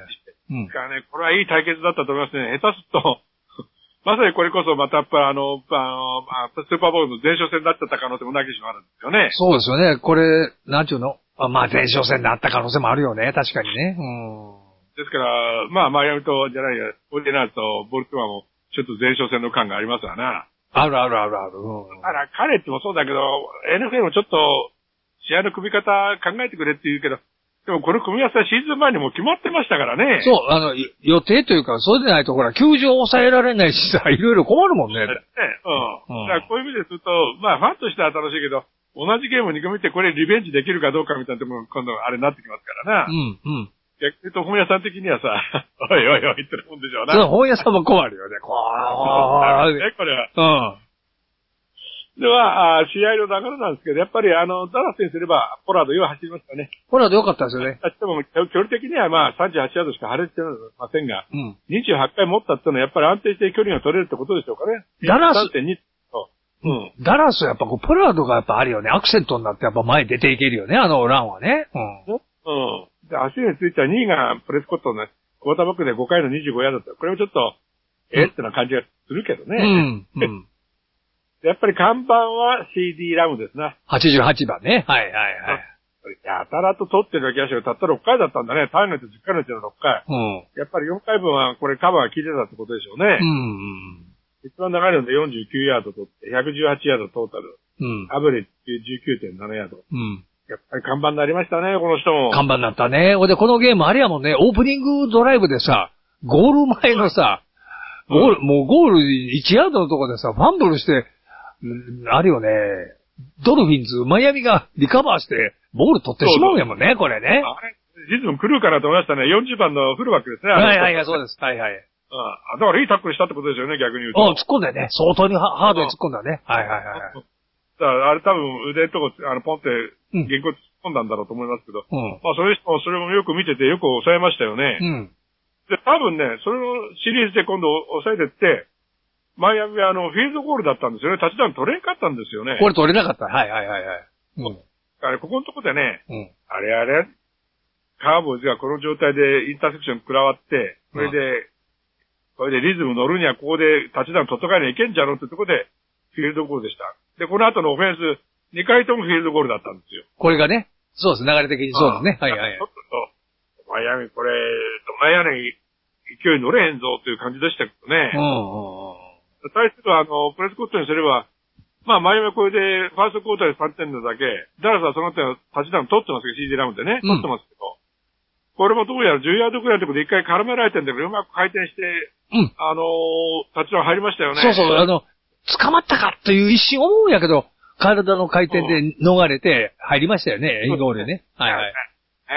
うん。 がね、これはいい対決だったと思いますね。下手すると、まさにこれこそまたスーパーボウルの前哨戦になっちゃった可能性もなきしもあるんですよね。 そうですよね。これ、なんちゅうのまあ前哨戦になった可能性もあるよね。確かにね。 ですから、まあマイアミと、じゃないや、オーディナーズとボルティマもちょっと前哨戦の感がありますわな。 ある。 だから彼ってもそうだけど、NFL もちょっと試合の組み方考えてくれって言うけど、でもこの組み合わせはシーズン前にも決まってましたからね。 そう、予定というか、そうでないとほら、球場を抑えられないしさ、いろいろ困るもんね。 だからこういう意味ですると、まあファンとしては楽しいけど、同じゲームを2個見てこれリベンジできるかどうかみたいなところ今度あれになってきますからな。逆に言うと本屋さん的にはさ、おいってるもんでしょうな。 そう、本屋さんも困るよね。これは。では、試合の流れなんですけど、やっぱりダラスにすれば、ポラードよう走りましたね。 ポラード良かったですよね。 でも、距離的にはまあ、38ヤードしか離れてませんが、28回持ったってのはやっぱり安定して距離が取れるってことでしょうかね。 ダラス、 ダラスはやっぱポラードがやっぱあるよね。アクセントになってやっぱ前に出ていけるよね、ランはね。 で、足についた2位がプレスコットのクォーターバックで5回の25ヤードって、これもちょっと、ってな感じがするけどね。やっぱり看板は CD ラムですな。 88番ね。はい。 やたらと取ってる気がする。たった6回だったんだね。タイムのうち10回のうちの6回。やっぱり4回分はこれカバーが効いてたってことでしょうね。一番長いので49ヤード取って、118ヤードトータル。アベレージ 19.7 ヤード。やっぱり看板になりましたね、この人も。 看板になったね。で、このゲームあれやもんね、オープニングドライブでさ、ゴール前のさ、もうゴール1ヤードのとこでさ、ファンブルして、あるよね。ドルフィンズ、マイアミがリカバーして、ボール取ってしまうんやもんね、これね。 あれ、リズム来るかなと思いましたね。40番のフルバックですね。 そうです。はい。 だからいいタックルしたってことですよね、逆に言うと。 突っ込んだよね。相当にハードに突っ込んだね。はい。 だからあれ多分腕のとこ、ポンって原稿突っ込んだんだろうと思いますけど。まあ、それもよく見ててよく抑えましたよね。で、多分ね、それのシリーズで今度抑えてって、マイアミはフィールドゴールだったんですよね。タッチダウン取れんかったんですよね。 これ取れなかった。はい。 ここのとこでね、あれ、カーボーズがこの状態でインターセクション食らわって、これでリズム乗るにはここでタッチダウン取っとかにはいけんじゃろってとこでフィールドゴールでした。で、この後のオフェンス、2回ともフィールドゴールだったんですよ。 これがね、そうです、流れ的にそうですね。はい。 ちょっと、マイアミこれ、マイアミ勢い乗れへんぞっていう感じでしたけどね。対するプレスコットにすれば、まあ、マイアミはこれで、ファーストクォーターで3点のだけ、ダラスはその点はタッチダウン取ってますけど、CD ラムでね、取ってますけど、これもどうやら10ヤードくらいのところで一回絡められてるんだけど、うまく回転して、タッチダウン入りましたよね。 そう、捕まったかっていう一瞬思うんやけど、体の回転で逃れて入りましたよね、ゴールでね。はい。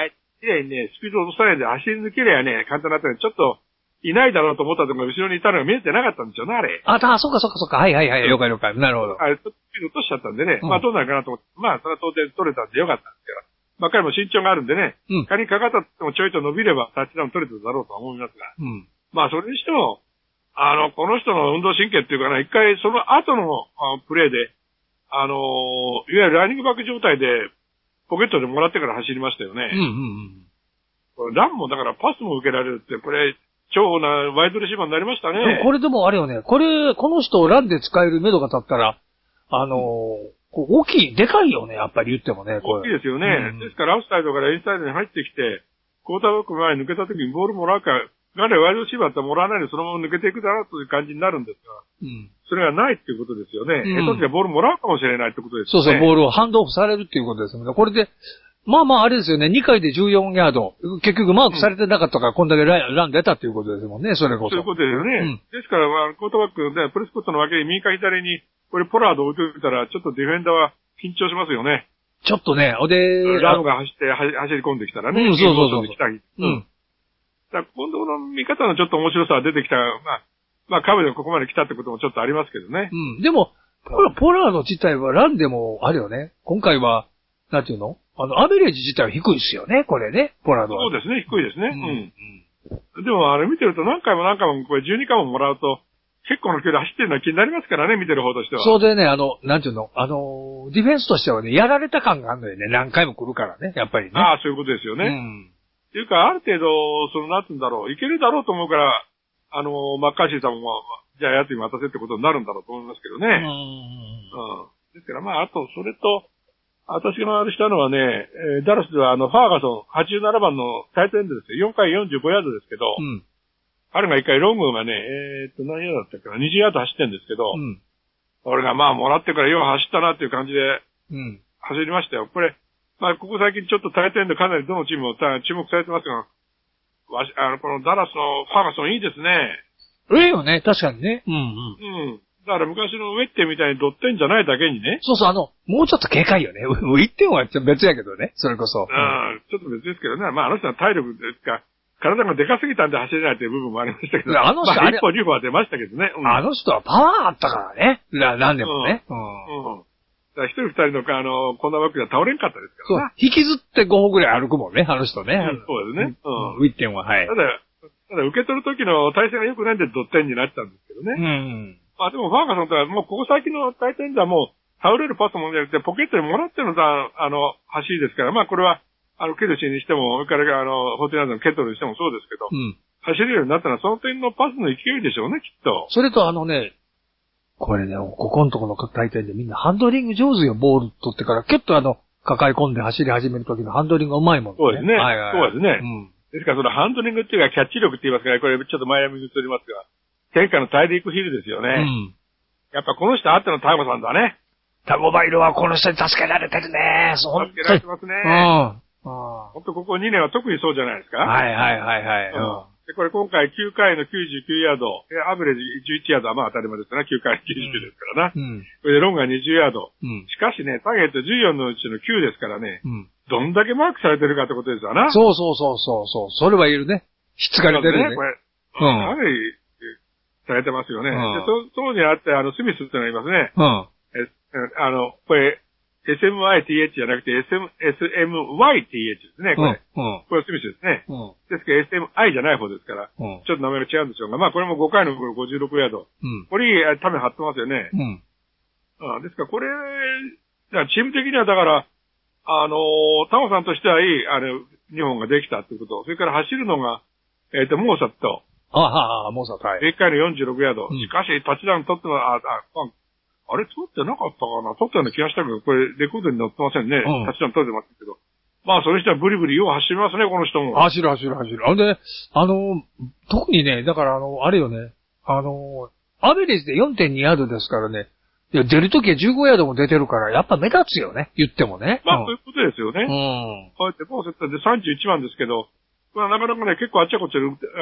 綺麗にね、スピードを落とさないで走り抜けりゃね、簡単だったのに、ちょっと、いないだろうと思ったところが後ろにいたのが見えてなかったんですよね、あれ。 そうか。はい。了解。なるほど。 ちょっとスピード落としちゃったんでね。まあどうなるかなと思って。まあそれは当然取れたんでよかったんですけど。まあ彼も身長があるんでね。仮にかかったってもちょいと伸びればタッチダウン取れただろうとは思いますが。まあそれにしても、この人の運動神経っていうかな、一回その後のプレーで、いわゆるランニングバック状態でポケットでもらってから走りましたよね。ランもだからパスも受けられるって、これ、重宝なワイドレシーバーになりましたね。 これでもあれよね。この人をランで使える目処が立ったら、大きい、でかいよね、やっぱり言ってもね。 大きいですよね。ですからアウトサイドからインサイドに入ってきて、クォーターバック前に抜けた時にボールもらうか、ワイドレシーバーってもらわないでそのまま抜けていくだろうという感じになるんですが、それがないっていうことですよね。下手すりゃボールもらうかもしれないってことですよね。 そう、ボールをハンドオフされるっていうことですよね。これで、まああれですよね。2回で14ヤード。結局マークされてなかったから、こんだけラン出たっていうことですもんね、それこそ。 そういうことですよね。ですから、クォーターバックで、プレスコットの脇に右か左に、これポラード置いておいたら、ちょっとディフェンダーは緊張しますよね。 ちょっとね、 ランが走り込んできたらね。 そう。 だ今度の見方のちょっと面白さが出てきた。まあ、カブでここまで来たってこともちょっとありますけどね。 でも、ポラード自体はランでもあるよね。今回は、なんていうの？アベレージ自体は低いですよね、これね、ポラードは。 そうですね、低いですね。でもあれ見てると何回もこれ12回ももらうと、結構の距離走ってるのは気になりますからね、見てる方としては。 そうでね、なんていうの、ディフェンスとしてはね、やられた感があるのよね、何回も来るからね、やっぱりね。 そういうことですよね。 っていうか、ある程度、なんつうんだろう、いけるだろうと思うから、マッカーシーさんも、じゃあやつに渡せってことになるんだろうと思いますけどね。ですから、まあ、あと、それと、私があれしたのはね、ダラスではファーガソン87番のタイトエンドですよ。4回45ヤードですけど、あれが1回ロングがね、何ヤードだったっけな、20ヤード走ってるんですけど、俺がまあもらってからよう走ったなっていう感じで、走りましたよ。これ、まあここ最近ちょっとタイトエンドかなりどのチームも注目されてますが、このダラスのファーガソンいいですね。 いいよね、確かにね。 だから昔のウェッテみたいにドッテンじゃないだけにね。 そうそう、もうちょっと警戒よね。1点は別やけどね、それこそ。 ちょっと別ですけどね。まああの人は体力ですか、体がでかすぎたんで走れないという部分もありましたけど。 あの人まあ1歩2歩は出ましたけどね。 あの人はパワーあったからね。なんでもね。 だから一人二人のこんなわけでは倒れんかったですからね。 そう。引きずって5歩ぐらい歩くもんね、あの人ね。 そうですね。 ウィッテンは、はい。 ただ受け取る時の体勢が良くないんでドッテンになっちゃうんですけどね。まあでもファーガソンとはもうここ最近のタイトエンドはもう倒れるパスもじゃなくてポケットにもらってるのが走りですから、まあこれはケルシーにしても、それからホーティナーズのケトルにしてもそうですけど、走れるようになったのはその点のパスの勢いでしょうね、きっと。 それとこれね、ここのとこの大体でみんなハンドリング上手よ、ボール取ってから。キュッと抱え込んで走り始める時のハンドリングがうまいもんね。 そうですね。そうですね。ですからそのハンドリングっていうかキャッチ力って言いますから、これちょっとマイアミに移りますが、天下のタイリークヒルですよね。やっぱこの人あってのタゴさんだね。 タゴバイルはこの人に助けられてるね。 助けられてますね。ほんとここ2年は特にそうじゃないですか。で、これ今回9回の99ヤード、アベレージ11ヤードはまあ当たり前ですな、9回99ですからな。それでロンが20ヤード。しかしね、ターゲット14のうちの9ですからね、どんだけマークされてるかってことですよな。 そう。それは言えるね。質が出てるね。 これ、かなりされてますよね。で、そうにあって、スミスってのがいますね。これ、SMITH じゃなくて SMYTH ですね、これ。これスミスですね。ですけど SMI じゃない方ですから、ちょっと名前が違うんでしょうが、まあこれも5回の56ヤード。これ、ため張ってますよね。ですからこれ、チーム的にはだから、タモさんとしてはいい、日本ができたってこと。それから走るのが、モーサット。 モーサット、はい。 1回の46ヤード。しかし、タッチダウン取ってのは、あれ取ってなかったかな取ったような気がしたけど、これ、レコードに載ってませんね。タッチダウン取れてますけど。まあ、それにしてはブリブリよう走りますね、この人も。 走る。で、特にね、だからあれよね、アベレージで 4.2 ヤードですからね、いや、出るときは15ヤードも出てるから、やっぱ目立つよね、言ってもね。 まあ、そういうことですよね。こうやって、もうセットで31番ですけど、これはなかなかね、結構あっちゃこっちゃ、映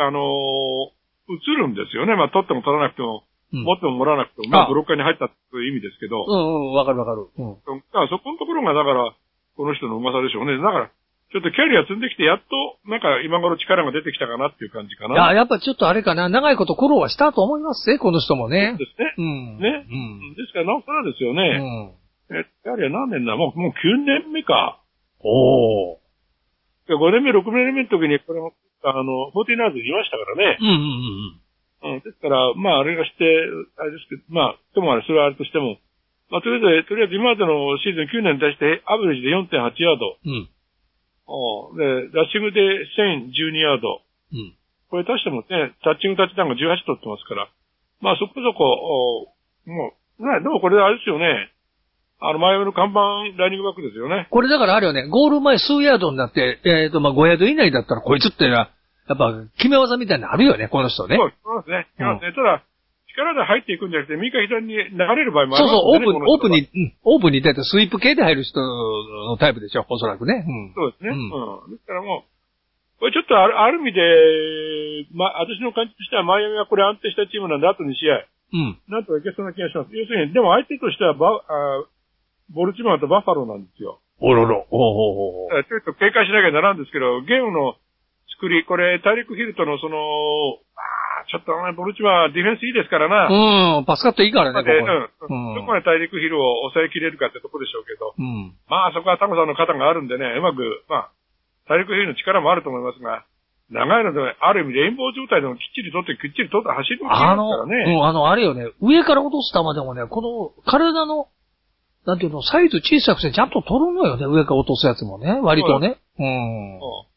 るんですよね。まあ、取っても取らなくても。持ってももらわなくても、まあ、ブロッカーに入ったという意味ですけど。 わかる。だからそこのところが、だから、この人のうまさでしょうね。だから、ちょっとキャリア積んできて、やっと、なんか今頃力が出てきたかなっていう感じかな。 やっぱちょっとあれかな、長いこと苦労はしたと思いますね、この人もね。 そうですね。ですから、なおさらですよね。キャリア何年だもう9年目か。5年目、6年目の時に、これも、フォーティナーズにいましたからね。ですから、まあ、あれがして、あれですけど、まあ、ともあれ、それはあれとしても、まあ、とりあえず今までのシーズン9年に対して、アベレージで 4.8 ヤード。で、ダッシングで1012ヤード。これ足してもね、タッチングタッチダウンが18取ってますから、まあ、そこそこ、もう、でもこれあれですよね。前の看板ランニングバックですよね。 これだからあるよね、ゴール前数ヤードになって、まあ、5ヤード以内だったら、こいつっていうのは、やっぱ、決め技みたいなのあるよね、この人ね。 そうですね。ただ、力で入っていくんじゃなくて、右か左に流れる場合もあるんですね。そう、オープンに出てスイープ系で入る人のタイプでしょ、おそらくね。 そうですね。ですからもう、これちょっとある意味で、私の感じとしては、マイアミはこれ安定したチームなんで、あと2試合。なんとかいけそうな気がします。要するに、でも相手としてはボルチモアとバファローなんですよ。 ちょっと警戒しなきゃならんですけど、ゲームの作り、これ、大陸ヒルトのちょっとボルチモアディフェンスいいですからな。 パスカットいいからね、 どこまで大陸ヒルを抑えきれるかってとこでしょうけど。まあ、そこはタコさんの肩があるんでね、うまく、まあ、大陸ヒルの力もあると思いますが、長いので、ある意味レインボー状態でもきっちり取って走りもきれますからね。 あれよね、上から落とす球でもね、この体の、なんていうの、サイズ小さくてちゃんと取るのよね、上から落とすやつもね、割とね。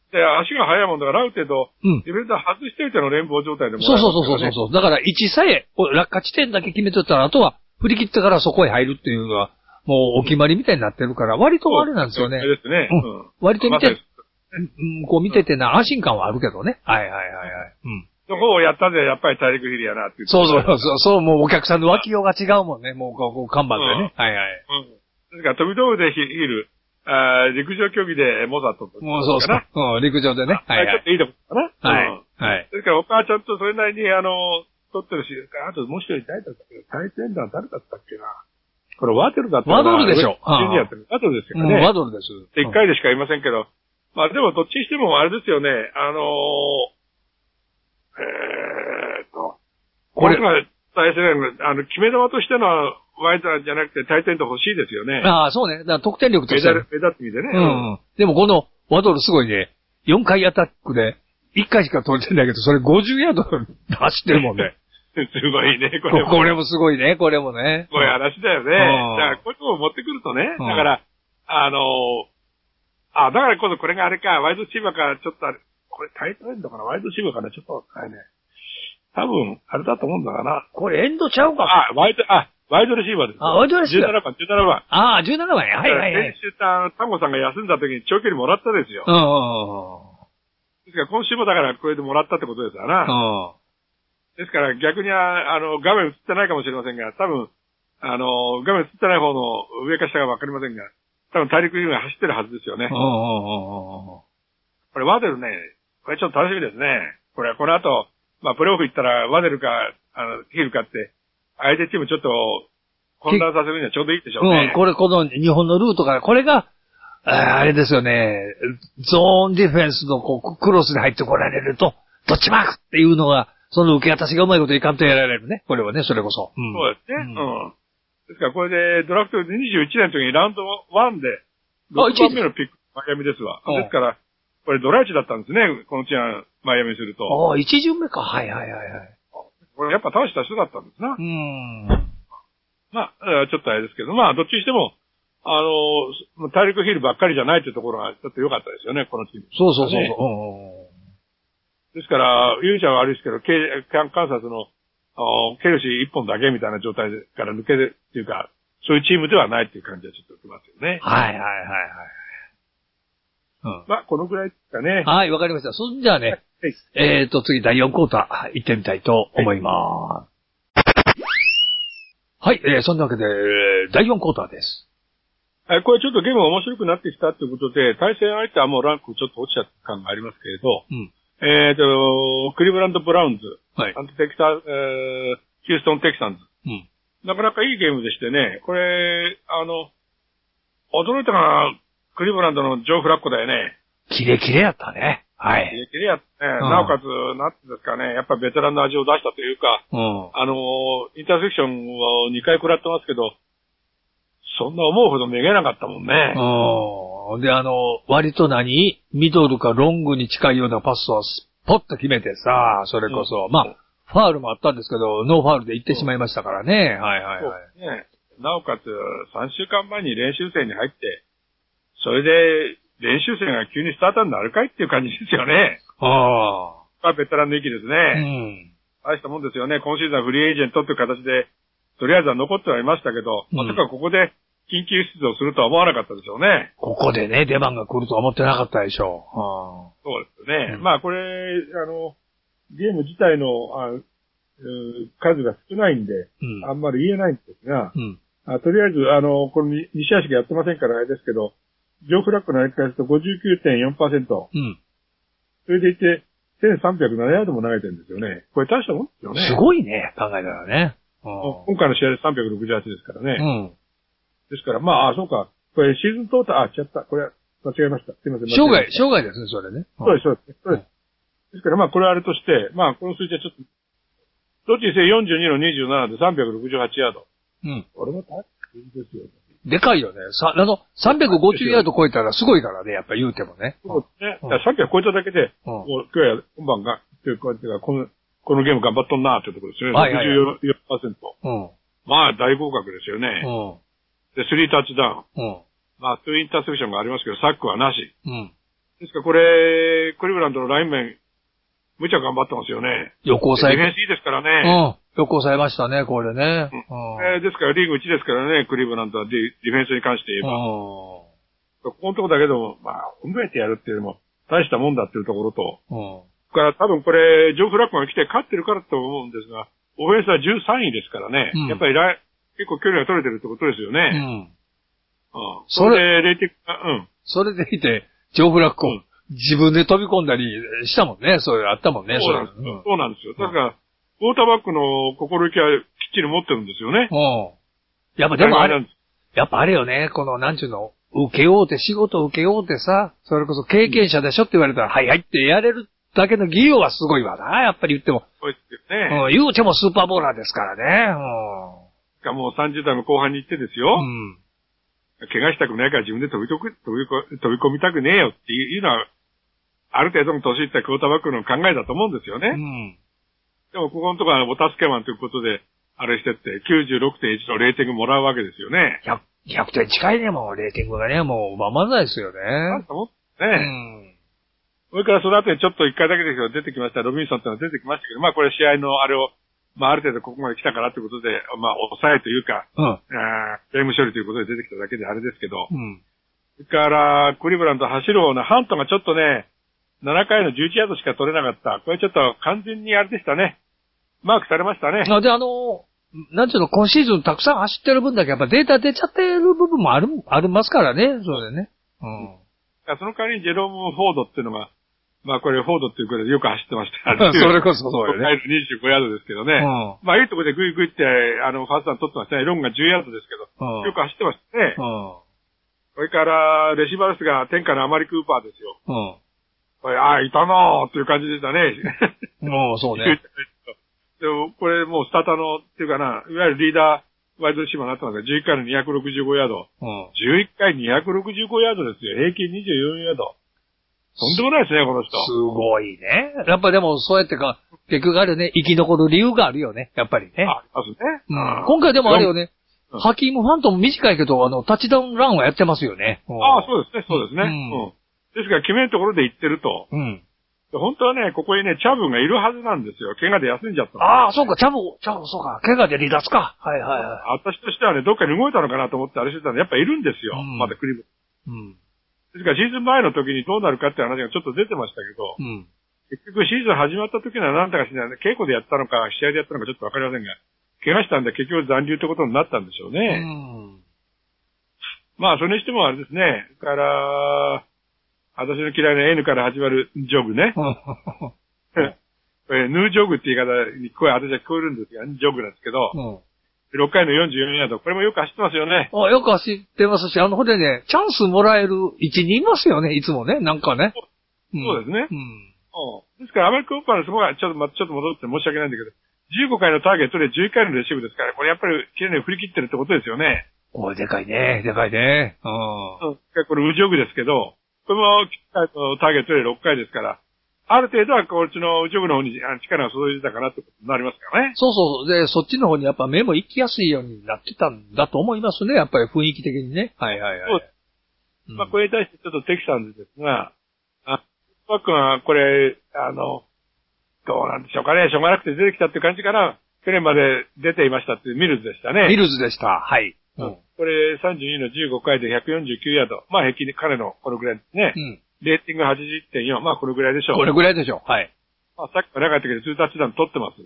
で、足が速いもんだから、ある程度、ディフェンダー外しておいての連邦状態でもらえる、 ね。そう。だから、位置さえ、落下地点だけ決めとったら、あとは、振り切ってからそこへ入るっていうのは、もうお決まりみたいになってるから、割とあれなんですよね。 そうですね。 割と見て、こう見てて安心感はあるけどね。はい。 そこをやったんで、やっぱり大陸ヒルやなっていう。 そう、もうお客さんの脇用が違うもんね。もう、こう、看板でね。はい。 ですから、飛び道具でヒル、陸上競技でモザットと。 もうそう。陸上でね。 はい。ちょっといいとこかな。 はい。 ですから、僕はちゃんとそれなりに、撮ってるし、あともう一人誰だったっけ、対戦団誰だったっけな。これワドルだったワドルでしょ。 ワドルですよね。 ワドルです。 一回でしかいませんけど。まあでもどっちにしてもあれですよね。これが対戦、決め球としてのワイドじゃなくて対戦と欲しいですよね。 ああ、そうね。だから得点力として。 目立ってみてね。 でもこのワドルすごいね。4回アタックで1回しか取れてないけど、それ50ヤード走ってるもんね。 すごいね、 これもすごいね、これもね。 すごい話だよね。だからこういうのを持ってくるとね、だから、だからこそこれがあれか、ワイドシーバーか、ちょっとあれ、これタイトエンドかな、ワイドシーバーかな、ちょっと、多分、あれだと思うんだかな。 これエンドちゃうか。 ワイドレシーバーです。 ワイドレシーバー。 17番。 17番や。はい。 先週、タンゴさんが休んだ時に長距離もらったですよ。ですから今週もだからこれでもらったってことですよな。ですから逆に画面映ってないかもしれませんが、多分、画面映ってない方の上か下かわかりませんが、多分大陸が走ってるはずですよね。これワデルね、これちょっと楽しみですね。この後、まあプレーオフ行ったらワデルか、ヒルかって、相手チームちょっと混乱させるにはちょうどいいでしょうね。 この日本のルートから、これが、あれですよね、ゾーンディフェンスのクロスで入ってこられると、どっちマークっていうのが、その受け渡しがうまいこといかんとやられるね。これはね、それこそ。 そうですね。ですからこれでドラフト21年の時にラウンド1で、6番目のピック、マイアミですわ。ですから、これドラ1だったんですね、このチームマイアミにすると。 1巡目か。はい。 これやっぱ倒した人だったんですな。まあ、ちょっとあれですけど、まあ、どっちにしても、大陸ヒルばっかりじゃないってところがちょっと良かったですよね、このチーム。 そう。 ですから、ユーちゃんは悪いですけど、カンサスの、ケルシー一本だけみたいな状態から抜けるっていうか、そういうチームではないっていう感じはちょっと受けますよね。 はい。 まあ、このぐらいですかね。 はい、わかりました。そんじゃあね、次第4クォーター行ってみたいと思います。はい、そんなわけで、第4クォーターです。 これちょっとゲームが面白くなってきたってことで、対戦相手はもうランクちょっと落ちちゃった感がありますけれど、クリブランド・ブラウンズ、ヒューストン・テキサンズ、なかなかいいゲームでしてね、これ、驚いたのは、クリブランドのジョー・フラッコだよね。 キレキレやったね。はい。 キレキレやったね。なおかつ、なんていうんですかね、やっぱりベテランの味を出したというか、インターセクションを2回食らってますけど、そんな思うほどめげなかったもんね。 で、割とミドルかロングに近いようなパスをポッと決めてさ、それこそ、まあ、ファールもあったんですけど、ノーファールで行ってしまいましたからね。はい。 ね、なおかつ、3週間前に練習生に入って、それで、練習生が急にスターターになるかいっていう感じですよね。ベテランの域ですね。大したもんですよね。今シーズンはフリーエージェントという形で、とりあえずは残ってはいましたけど、まさかここで緊急出場するとは思わなかったでしょうね。 ここでね、出番が来るとは思ってなかったでしょう。そうですよね。まあこれ、ゲーム自体の、数が少ないんで、あんまり言えないんですが、とりあえず、この2試合しかやってませんからあれですけど、ジョー・フラッグの投げ返すと 59.4%。それでいて、1307ヤードも投げてるんですよね。これ大したもんですよね。 すごいね、考えたらね。 今回の試合で368ですからね。ですから、まあ、そうか。これシーズントータル、違った。これ、間違えました。すいません。 生涯ですね、それね。 そうです。ですから、まあ、これあれとして、まあ、この数字はちょっと、どっちにせよ42の27で368ヤード。これも大変ですよね。 でかいよね。350ヤード超えたらすごいからね、やっぱ言うてもね。 そうですね。さっきは超えただけで、もう今日は今晩が、このゲーム頑張っとんなーってところですよね。64%。まあ、大合格ですよね。で、3タッチダウン。まあ、2インターセプションがありますけど、サックはなし。 ですからこれ、クリーブランドのラインメン、むちゃ頑張ってますよね。 横押さえ。 ディフェンスいいですからね。 横押さえましたね、これね。 ですからリーグ1ですからね、クリーブランドはディフェンスに関して言えば。ここのとこだけども、褒めてやるっていうのも大したもんだっていうところと。から多分これ、ジョー・フラッグが来て勝ってるからと思うんですが、オフェンスは13位ですからね。やっぱり結構距離が取れてるってことですよね。それでレーティングが、 それでいて、ジョー・フラッグを自分で飛び込んだりしたもんね。そういうあったもんね。 そうなんですよ。だから、ウォーターバックの心意気はきっちり持ってるんですよね。 やっぱでもやっぱあれよね、この、なんちゅうの、仕事受けようってさ、それこそ経験者でしょって言われたら、はいはいってやれるだけの技量はすごいわな、やっぱり言っても。 そうですよね。 言うてもスーパーボーラーですからね。 もう30代の後半に行ってですよ。怪我したくないから自分で飛び込みたくねえよっていうのは、ある程度の年いったクォーターバックの考えだと思うんですよね。でもここのところはお助けマンということで、あれしてって 96.1 のレーティングもらうわけですよね。 100点近いね、もうレーティングがね、もうままないですよね。 それからその後にちょっと1回だけですけど出てきました、ロビンソンってのが出てきましたけど、これ試合のあれを、ある程度ここまで来たからということで、抑えというか、ゲーム処理ということで出てきただけであれですけど、それから、クリーブランド走る方のハントがちょっとね、7回の11ヤードしか取れなかった。これちょっと完全にあれでしたね。マークされましたね。 で、なんちゅうの、今シーズンたくさん走ってる分だけやっぱデータ出ちゃってる部分もありますからね、そうだよね。 その代わりにジェローム・フォードっていうのが、これフォードっていうくらいでよく走ってました。 それこそそうよね。 25ヤードですけどね。いいところでグイグイって、ファーストに取ってましたね。ロンが10ヤードですけど、よく走ってましたね。それから、レシバルスが天下のアマリ・クーパーですよ。これ、いたなーっていう感じでしたね。 そうね。 でも、これもうスターターの、っていうかな、いわゆるリーダー、ワイドレシーバーになったのが11回の265ヤード。11回265ヤードですよ。平均24ヤード。とんでもないですね、この人。 すごいね。やっぱでも、そうやって結局あれね、生き残る理由があるよね、やっぱりね。 ありますね。 今回でもあれよね、ハキーム・ファントも短いけど、タッチダウンランはやってますよね。 そうですね、そうですね。ですから決めるところで行ってると。本当はね、ここにね、チャブがいるはずなんですよ。怪我で休んじゃった。 そうか、チャブ、そうか。怪我で離脱か。 私としてはね、どっかに動いたのかなと思ってあれしてたのやっぱいるんですよ。まだクリブ。ですからシーズン前の時にどうなるかって話がちょっと出てましたけど、結局シーズン始まった時にはなんだかしない。稽古でやったのか、試合でやったのかちょっとわかりませんが、怪我したんで結局残留ってことになったんでしょうね。それにしてもあれですね。から、私の嫌いな N から始まるジョグね。ヌージョグって言い方に私は聞こえるんですが、ジョグなんですけど、6回の44ヤード、これもよく走ってますよね。 よく走ってますし、ほんでね、チャンスもらえる位置にいますよね、いつもね、なんかね。 そうですね。ですから、アメリカオーパーのそこがちょっと戻って申し訳ないんだけど、15回のターゲットで11回のレシーブですから、これやっぱり綺麗に振り切ってるってことですよね。 でかいね、でかいね。 これ、ウジョグですけど、これもターゲットで6回ですから、ある程度はこっちのウジョグの方に力が注いでたかなってことになりますからね。 そう。で、そっちの方にやっぱ目も行きやすいようになってたんだと思いますね、やっぱり雰囲気的にね。 そう。これに対してちょっとテキサンズですが、バックはこれ、どうなんでしょうかね。しょうがなくて出てきたっていう感じかな。去年まで出ていましたっていうミルズでしたね。 ミルズでした。はい。 これ32の15回で149ヤード。平均で彼のこのぐらいですね。レーティング 80.4。このぐらいでしょう。 これぐらいでしょう。はい。 さっきからなかったけど2タッチダウン取ってます。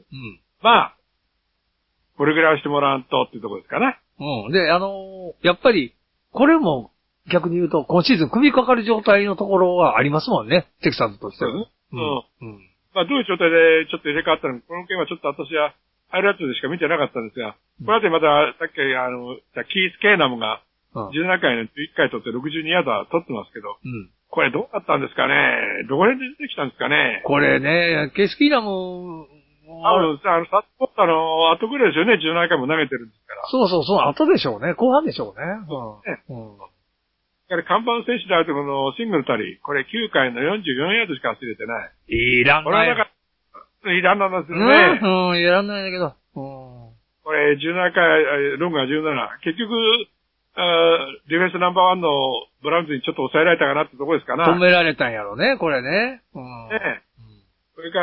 これぐらいはしてもらわんとっていうところですかね。 で、やっぱり、これも逆に言うと、今シーズン首かかる状態のところはありますもんね。テキサンズとしては。 どういう状態でちょっと入れ替わったのか、この件はちょっと私はハイライトでしか見てなかったんですが、この後にまた、さっきキース・ケーナムが17回の11回取って62ヤードは取ってますけど、これどうだったんですかね。どこで出てきたんですかね。 これね、ケース・キーナム、 サッポッタの後ぐらいですよね。17回も投げてるんですから。 そう、後でしょうね。後半でしょうね。 だから看板選手であるとこのシングルタリー、これ9回の44ヤードしか走れてない。 いらんない。 これはなんか、いらんなんですよね。 いらんないんだけど。 これ17回、ロングが17。結局、 ディフェンスナンバーワンのブラウンズにちょっと抑えられたかなってとこですかな。 止められたんやろね、これね。 ね。それから、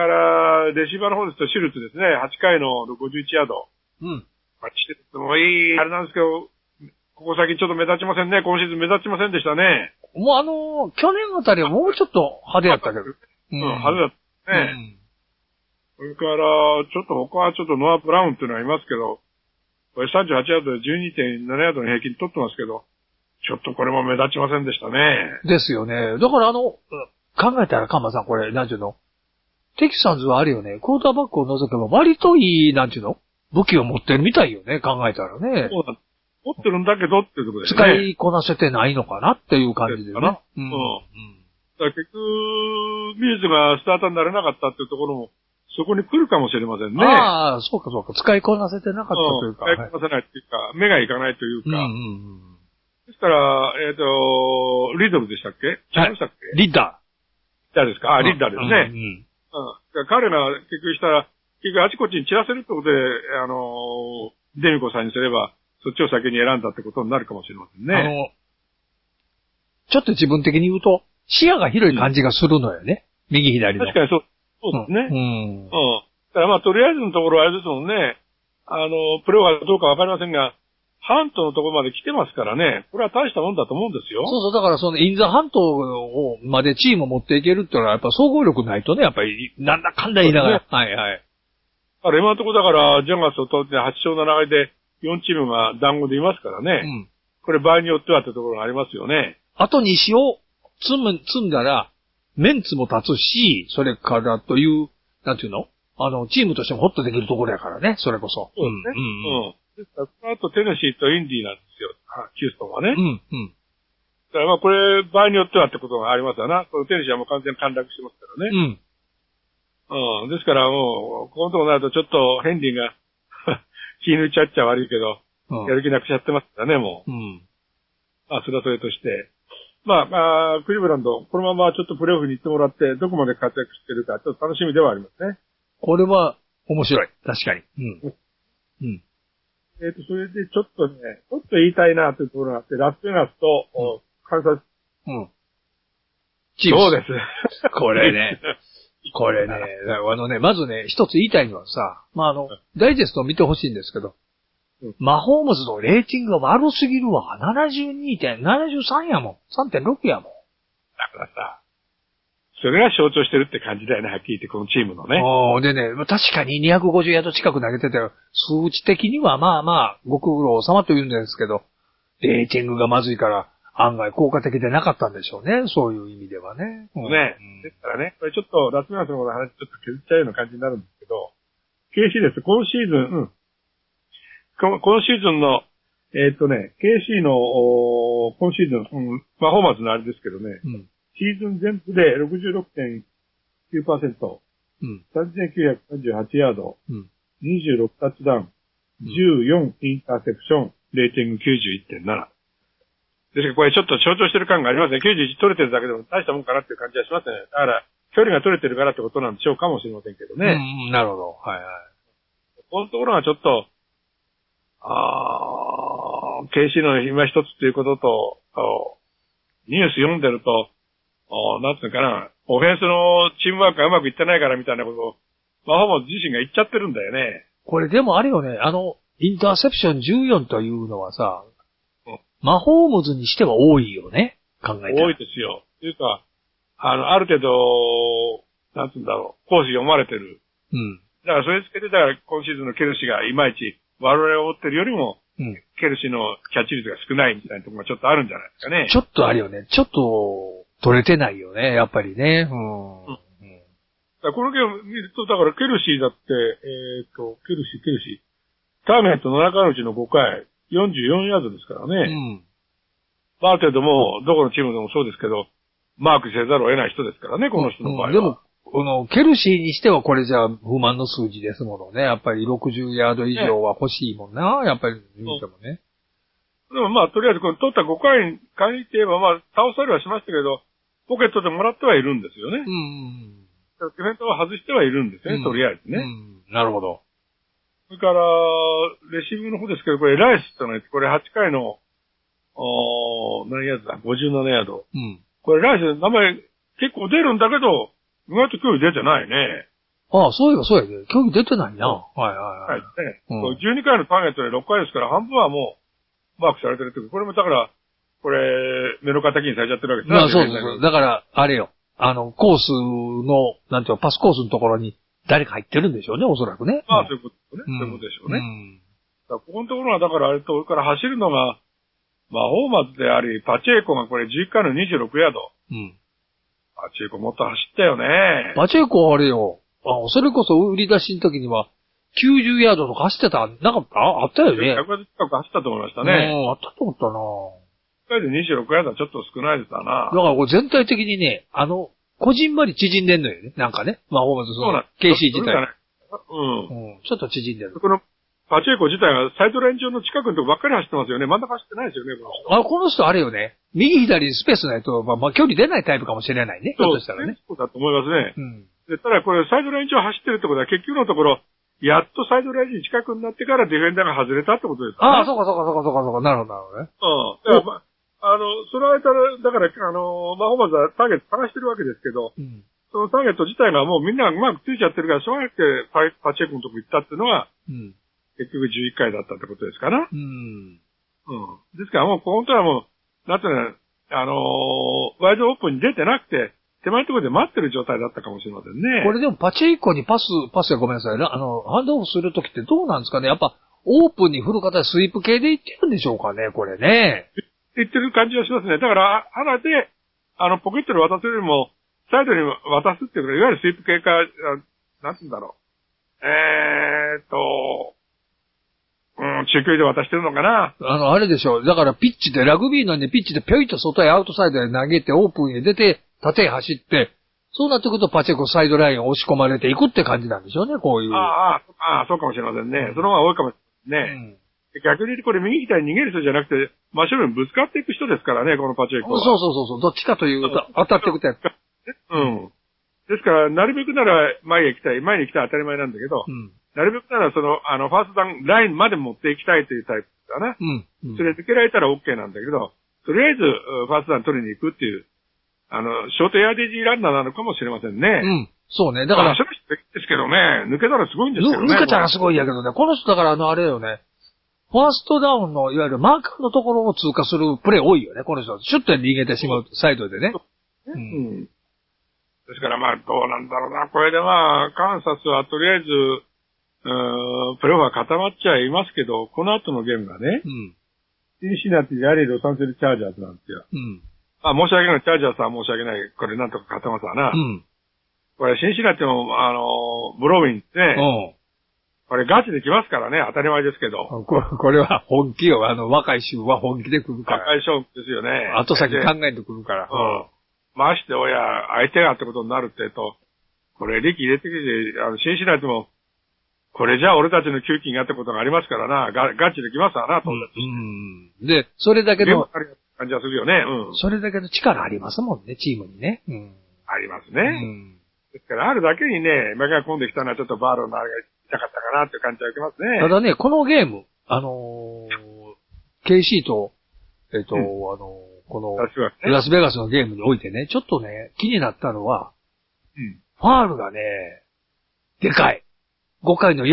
レシーバーの方ですと、シュルツですね。8回の51ヤード。しててもいい、あれなんですけど、ここ最近ちょっと目立ちませんね。今シーズン目立ちませんでしたね。 もう去年あたりはもうちょっと派手やったけど。 派手だったね。それから、ちょっと他はちょっとノア・ブラウンっていうのがいますけど、これ38ヤードで 12.7 ヤードの平均取ってますけど、ちょっとこれも目立ちませんでしたね。 ですよね。だから考えたらカンマさんこれ、なんちゅうのテキサンズはあるよね。クォーターバックを除けば割といい、なんちゅうの武器を持ってるみたいよね、考えたらね。 そうだ。持ってるんだけどっていうところですね。 使いこなせてないのかなっていう感じでね。 だから結局、ミューズがスターターになれなかったっていうところも、そこに来るかもしれませんね。 ああ、そうかそうか。使いこなせてなかったというか。 使いこなせないっていうか、目がいかないというか。ですから、リドルでしたっけ？違いましたっけ？ リッダー。リッダーですか？リッダーですね。彼が結局したら、結局あちこちに散らせるってことで、デミコさんにすれば、そっちを先に選んだってことになるかもしれませんね。 ちょっと自分的に言うと、視野が広い感じがするのよね。右左の。 確かにそうですね。だからとりあえずのところはあれですもんね。プロがどうかわかりませんが、ハントのところまで来てますからね。これは大したもんだと思うんですよ。 そう、だからインザハントをまでチームを持っていけるっていうのは、やっぱ総合力ないとね、やっぱり、なんだかんだ言いながら。はいはい。 だから今のところだから、ジャガスを取って8勝7敗で4チームが団子でいますからね。これ場合によってはってところがありますよね。 あと西を積んだら、メンツも立つし、それからという、なんていうの？チームとしてもホッとできるところやからね、それこそ。 そうですね。ですから、あとテネシーとインディーなんですよ。ヒューストンはね。だからこれ、場合によってはってことがありますよな。このテネシーはもう完全に陥落してますからね。ですからもう、このところになるとちょっとヘンリーが、気抜いちゃっちゃ悪いけど、やる気なくしちゃってますからね、もう。それはそれとして。クリーブランド、このままちょっとプレーオフに行ってもらって、どこまで活躍してるか、ちょっと楽しみではありますね。 これは、面白い。確かに。 それでちょっと言いたいなというところがあって、ラスベガスと、カンサス。 チーム。 そうです。 これね、まずね、一つ言いたいのはさ、ダイジェストを見てほしいんですけど、マホームズのレーティングが悪すぎるわ。72.73 やもん。3.6 やもん。 だからさ、それが象徴してるって感じだよね、はっきり言って、このチームのね。 でね、確かに250ヤード近く投げてて、数値的にはご苦労様と言うんですけど、レーティングがまずいから、案外効果的でなかったんでしょうね。そういう意味ではね。 ですからね、これちょっとラスベガスの話ちょっと削っちゃうような感じになるんですけど、KC です。今シーズン、今シーズンの、KC の、今シーズン、パフォーマンスのあれですけどね、シーズン全部で 66.9%、3938 ヤード、26タッチダウン、14インターセプション、レーティング 91.7。ですからこれちょっと象徴してる感がありますね。91取れてるだけでも大したもんかなっていう感じがしますね。だから、距離が取れてるからってことなんでしょうかもしれませんけどね。 なるほど。はいはい。 このところがちょっと、KC の今一つっていうことと、ニュース読んでると、なんつうのかな、オフェンスのチームワークがうまくいってないからみたいなことを、マホームズ自身が言っちゃってるんだよね。 これでもあれよね、インターセプション14というのはさ、マホームズにしては多いよね、考えたら。 多いですよ。というか、ある程度、なんつうんだろう、コース読まれてる。だからそれつけて、だから今シーズンのケルシがいまいち、我々が思ってるよりも、ケルシのキャッチ率が少ないみたいなところがちょっとあるんじゃないですかね。 ちょっとあるよね。ちょっと、取れてないよね、やっぱりね。 このゲーム見ると、だからケルシーだって、ケルシー。ターゲット7回のうちの5回、44ヤードですからね。ある程度もう、どこのチームでもそうですけど、マークせざるを得ない人ですからね、この人の場合は。 でも、ケルシーにしてはこれじゃ不満の数字ですものね。やっぱり60ヤード以上は欲しいもんな。やっぱり見てもね。 でもとりあえずこの取った5回に限って言えば、倒されはしましたけど、ポケットでもらってはいるんですよね。ディフェンスを外してはいるんですよね、とりあえずね。 なるほど。 それから、レシーブの方ですけど、これエライスってのは、これ8回の、 何ヤードだ ?57 ヤード。 うん。 これ来週名前結構出るんだけど、意外と距離出てないね。 ああ、そういえばそうやね。競技出てないな。はいはいはい。 ね。12回のターゲットで6回ですから、半分はもう、マークされてるってこれもだから、これ、目の敵にされちゃってるわけですね。 まあそうそう。だから、あれよ。コースの、なんていうの、パスコースのところに誰か入ってるんでしょうね、おそらくね。 まあ、そういうことね。そういうことでしょうね。ここのところは、だからあれと、から走るのが、まあ、ホーマズであり、パチェイコがこれ11回の26ヤード。うん。パチェイコもっと走ったよね。 パチェイコあれよ。それこそ売り出しの時には、90ヤードとか走ってた、なかったあったよね。 100ヤード近く走ったと思いましたね。 あったと思ったな 1回で26ヤードはちょっと少ないですわな。 だからこれ全体的にね、こじんまり縮んでんのよね。なんかね。まあ、ホーマズそうなん KC 自体。 うん。 ちょっと縮んでる。 この、パチェイコ自体がサイドライン上の近くのとこばっかり走ってますよね。真ん中走ってないですよね、 この人あれよね。右左にスペースないと、まあ、距離出ないタイプかもしれないね。 そうとしたらね。 そうだと思いますね。で、ただこれサイドライン上走ってるってことは結局のところ、やっとサイドラインに近くになってからディフェンダーが外れたってことですかね。 そうか。なるほどね。 だからその間、だから、ホーマズはターゲット探してるわけですけど、そのターゲット自体がもうみんなうまくついちゃってるから、しょうがなくてパチェイコのとこ行ったっていうのは、結局11回だったってことですかな。ですからもう、本当はもう、なんていうの、ワイドオープンに出てなくて、手前のところで待ってる状態だったかもしれませんね。 これでもパチェイコにパスがごめんなさい。ハンドオフするときってどうなんですかね。やっぱ、オープンに振る方スイープ系でいってるんでしょうかね、これね。 言ってる感じはしますね。だから、鼻で、ポケットで渡すよりも、サイドに渡すっていうか、いわゆるスイープ系か、なんて言うんだろう。中距離で渡してるのかな。 あれでしょ。だからピッチで、ラグビーなんでピッチでぴょいと外へアウトサイドへ投げて、オープンへ出て、縦へ走って、そうなってくるとパチェコサイドラインを押し込まれていくって感じなんでしょうね、こういう。 そうかもしれませんね。その方が多いかもしれないね。逆に言うとこれ右左に逃げる人じゃなくて、真正面にぶつかっていく人ですからね、このパチェコは。 そう。どっちかというと、当たっていくタイプ。 ですから、なるべくなら前に行きたい当たり前なんだけど、なるべくならファーストダウンラインまで持っていきたいというタイプだな。それ抜けられたら OK なんだけど、とりあえず、ファーストダウン取りに行くっていう、ショートエアディジーランナーなのかもしれませんね。そうね。だから。その人ですけどね、抜けたらすごいんですけどね。 抜けたらすごいやけどね。この人だからあれよね。ファーストダウンの、いわゆるマーカーのところを通過するプレー多いよね、この人は。シュッと逃げてしまう、サイドでね。 ですからまあ、どうなんだろうな。これでまあ、カンサスはとりあえず、プレーオフは固まっちゃいますけど、この後のゲームがね、シンシナティであり、ロサンゼルチャージャーズなんですよ。申し訳ない、チャージャーズは申し訳ない。これなんとか勝てますわな。これ、シンシナティの、ブローウィンってね、これガチで来ますからね、当たり前ですけど。 これは本気よ。若い衆は本気で来るから。 若い勝負ですよね。 後先考えてくるから。 まして相手がってことになるってと、これ、力入れてきて、シンシナティも、これじゃあ俺たちの給金がってことがありますからな、ガチで来ますわな、と。 で、それだけの、 感じはするよね。 それだけの力ありますもんね、チームにね。 ありますね。ですから、あるだけにね、目が込んできたのはちょっとバーローのあれが痛かったかなっていう感じは受けますね。 ただね、このゲーム、KC と、この、ラスベガスのゲームにおいてね、ちょっとね、気になったのは、ファールがね、でかい。5回の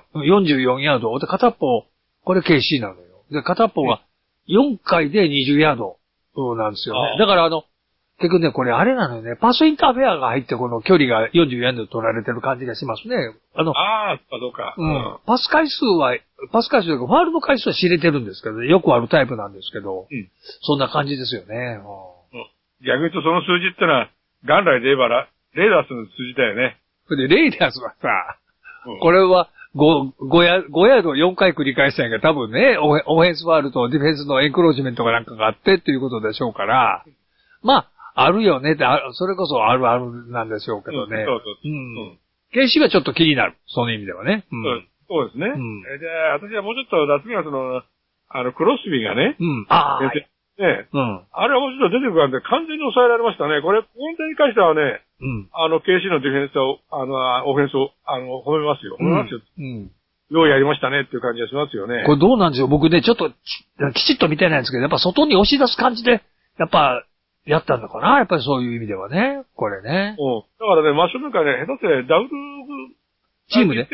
44ヤード。で、片っぽ、これ KC なのよ。で、片っぽが4回で20ヤードなんですよね。だから結局ね、これあれなのよね。パスインターフェアが入ってこの距離が40ヤード取られてる感じがしますね。 そうか。 パス回数というか、ファールの回数は知れてるんですけど、よくあるタイプなんですけど、そんな感じですよね。 逆に言うとその数字ってのは、元来で言えばレイダースの数字だよね。 で、レイダースはさ、これは5ヤードを4回繰り返したんやから多分ね、オフェンスファールとディフェンスのエンクロージメントがなんかがあってっていうことでしょうから、まあ、あるよねって、それこそあるあるなんでしょうけどね。KC はちょっと気になる。その意味ではね。 そうですね。で、私はもうちょっと脱がクロスビーがね。あれはもうちょっと出てくるんで完全に抑えられましたね。これ、本当に関してはね、KC のディフェンスを、オフェンスを、褒めますよ。褒めますよ。 ようやりましたねっていう感じがしますよね。 これどうなんでしょう？僕ね、ちょっときちっと見てないんですけど、やっぱ外に押し出す感じで、やっぱ、やったのかな？やっぱりそういう意味ではね。これね。 うん。だからね、真正面からね、下手してダブルチームで？ うん、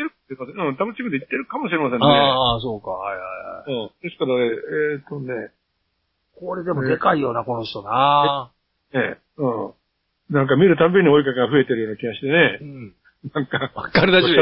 ダブルチームで行ってるかもしれませんね。 ああ、そうか。はいはいはい。 うん。ですからね、 これでもでかいよな、この人な。 うん。なんか見るたびに追いかけが増えてるような気がしてね。 うん。 なんか、 体中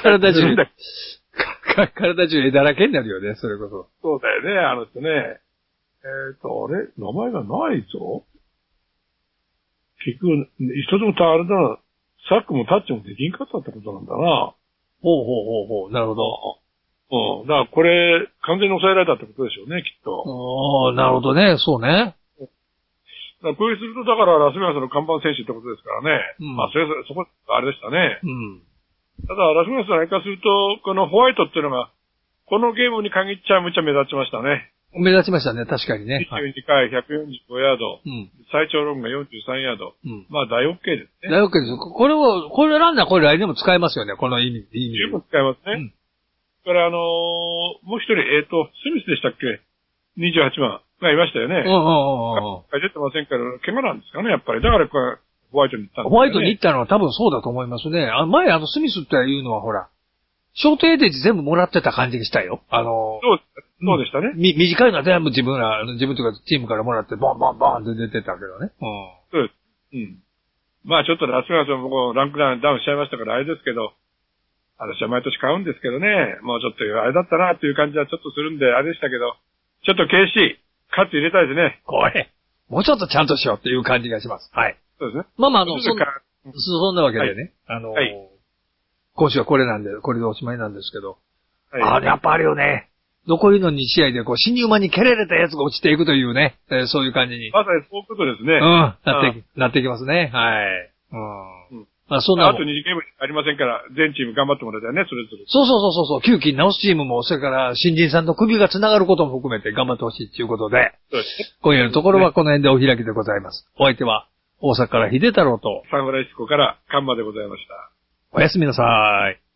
絵だらけになるよね、それこそ。 そうだよね、あの人ね。あれ名前がないぞ。結局、一つもあれだな、サックもタッチもできんかったってことなんだな。 ほう。なるほど。 うん。だからこれ、完全に抑えられたってことでしょうね、きっと。 ああ、なるほどね、そうね。 こういうすると、だからラスベガスの看板選手ってことですからね。 うん、 まあ、そこ、あれでしたね。 うん。 ただ、ラスベガスの相変わらずすると、このホワイトっていうのが、このゲームに限っちゃむちゃ目立ちましたね。 目立ちましたね、確かにね。 22回、145ヤード。 うん。 最長ロングが43ヤード。うん。まあ、大 OK ですね。 大 OK です。これランナーこれ来年も使えますよね、この意味。 十分使えますね。うん。だからもう一人、スミスでしたっけ ?28 番がいましたよね。出てませんから、怪我なんですかね、やっぱり。だから、ホワイトに行ったんですね。 ホワイトに行ったのは多分そうだと思いますね。前スミスっていうのはほら、ショートエデージ全部もらってた感じがしたよ。 そうでしたね。 短いのは全部自分というかチームからもらって、ボンって出てたけどね。 そうです。うん。まあちょっとラスベガスもランクダウンしちゃいましたからあれですけど、私は毎年買うんですけどね、もうちょっとあれだったなっていう感じはちょっとするんで、あれでしたけど、ちょっと KC、カツ入れたいですね。 怖い。もうちょっとちゃんとしようっていう感じがします。はい。 そうですね。 まあ、そんなわけでね。はい、今週はこれでおしまいなんですけど。はい、やっぱあれよね。残りの2試合で死に馬に蹴られたやつが落ちていくというね。そういう感じに。 まさにそういうことですね。 なってきますね。はい。まあ、そんな。 あと2ゲームありませんから、全チーム頑張ってもらいたいね、それぞれ。 そう。9期直すチームも、それから新人さんの首が繋がることも含めて頑張ってほしいということで。そうですね。今夜のところはこの辺でお開きでございます。お相手は、大阪から秀太郎と、 サンフランシスコからカンマでございました。 おやすみなさい。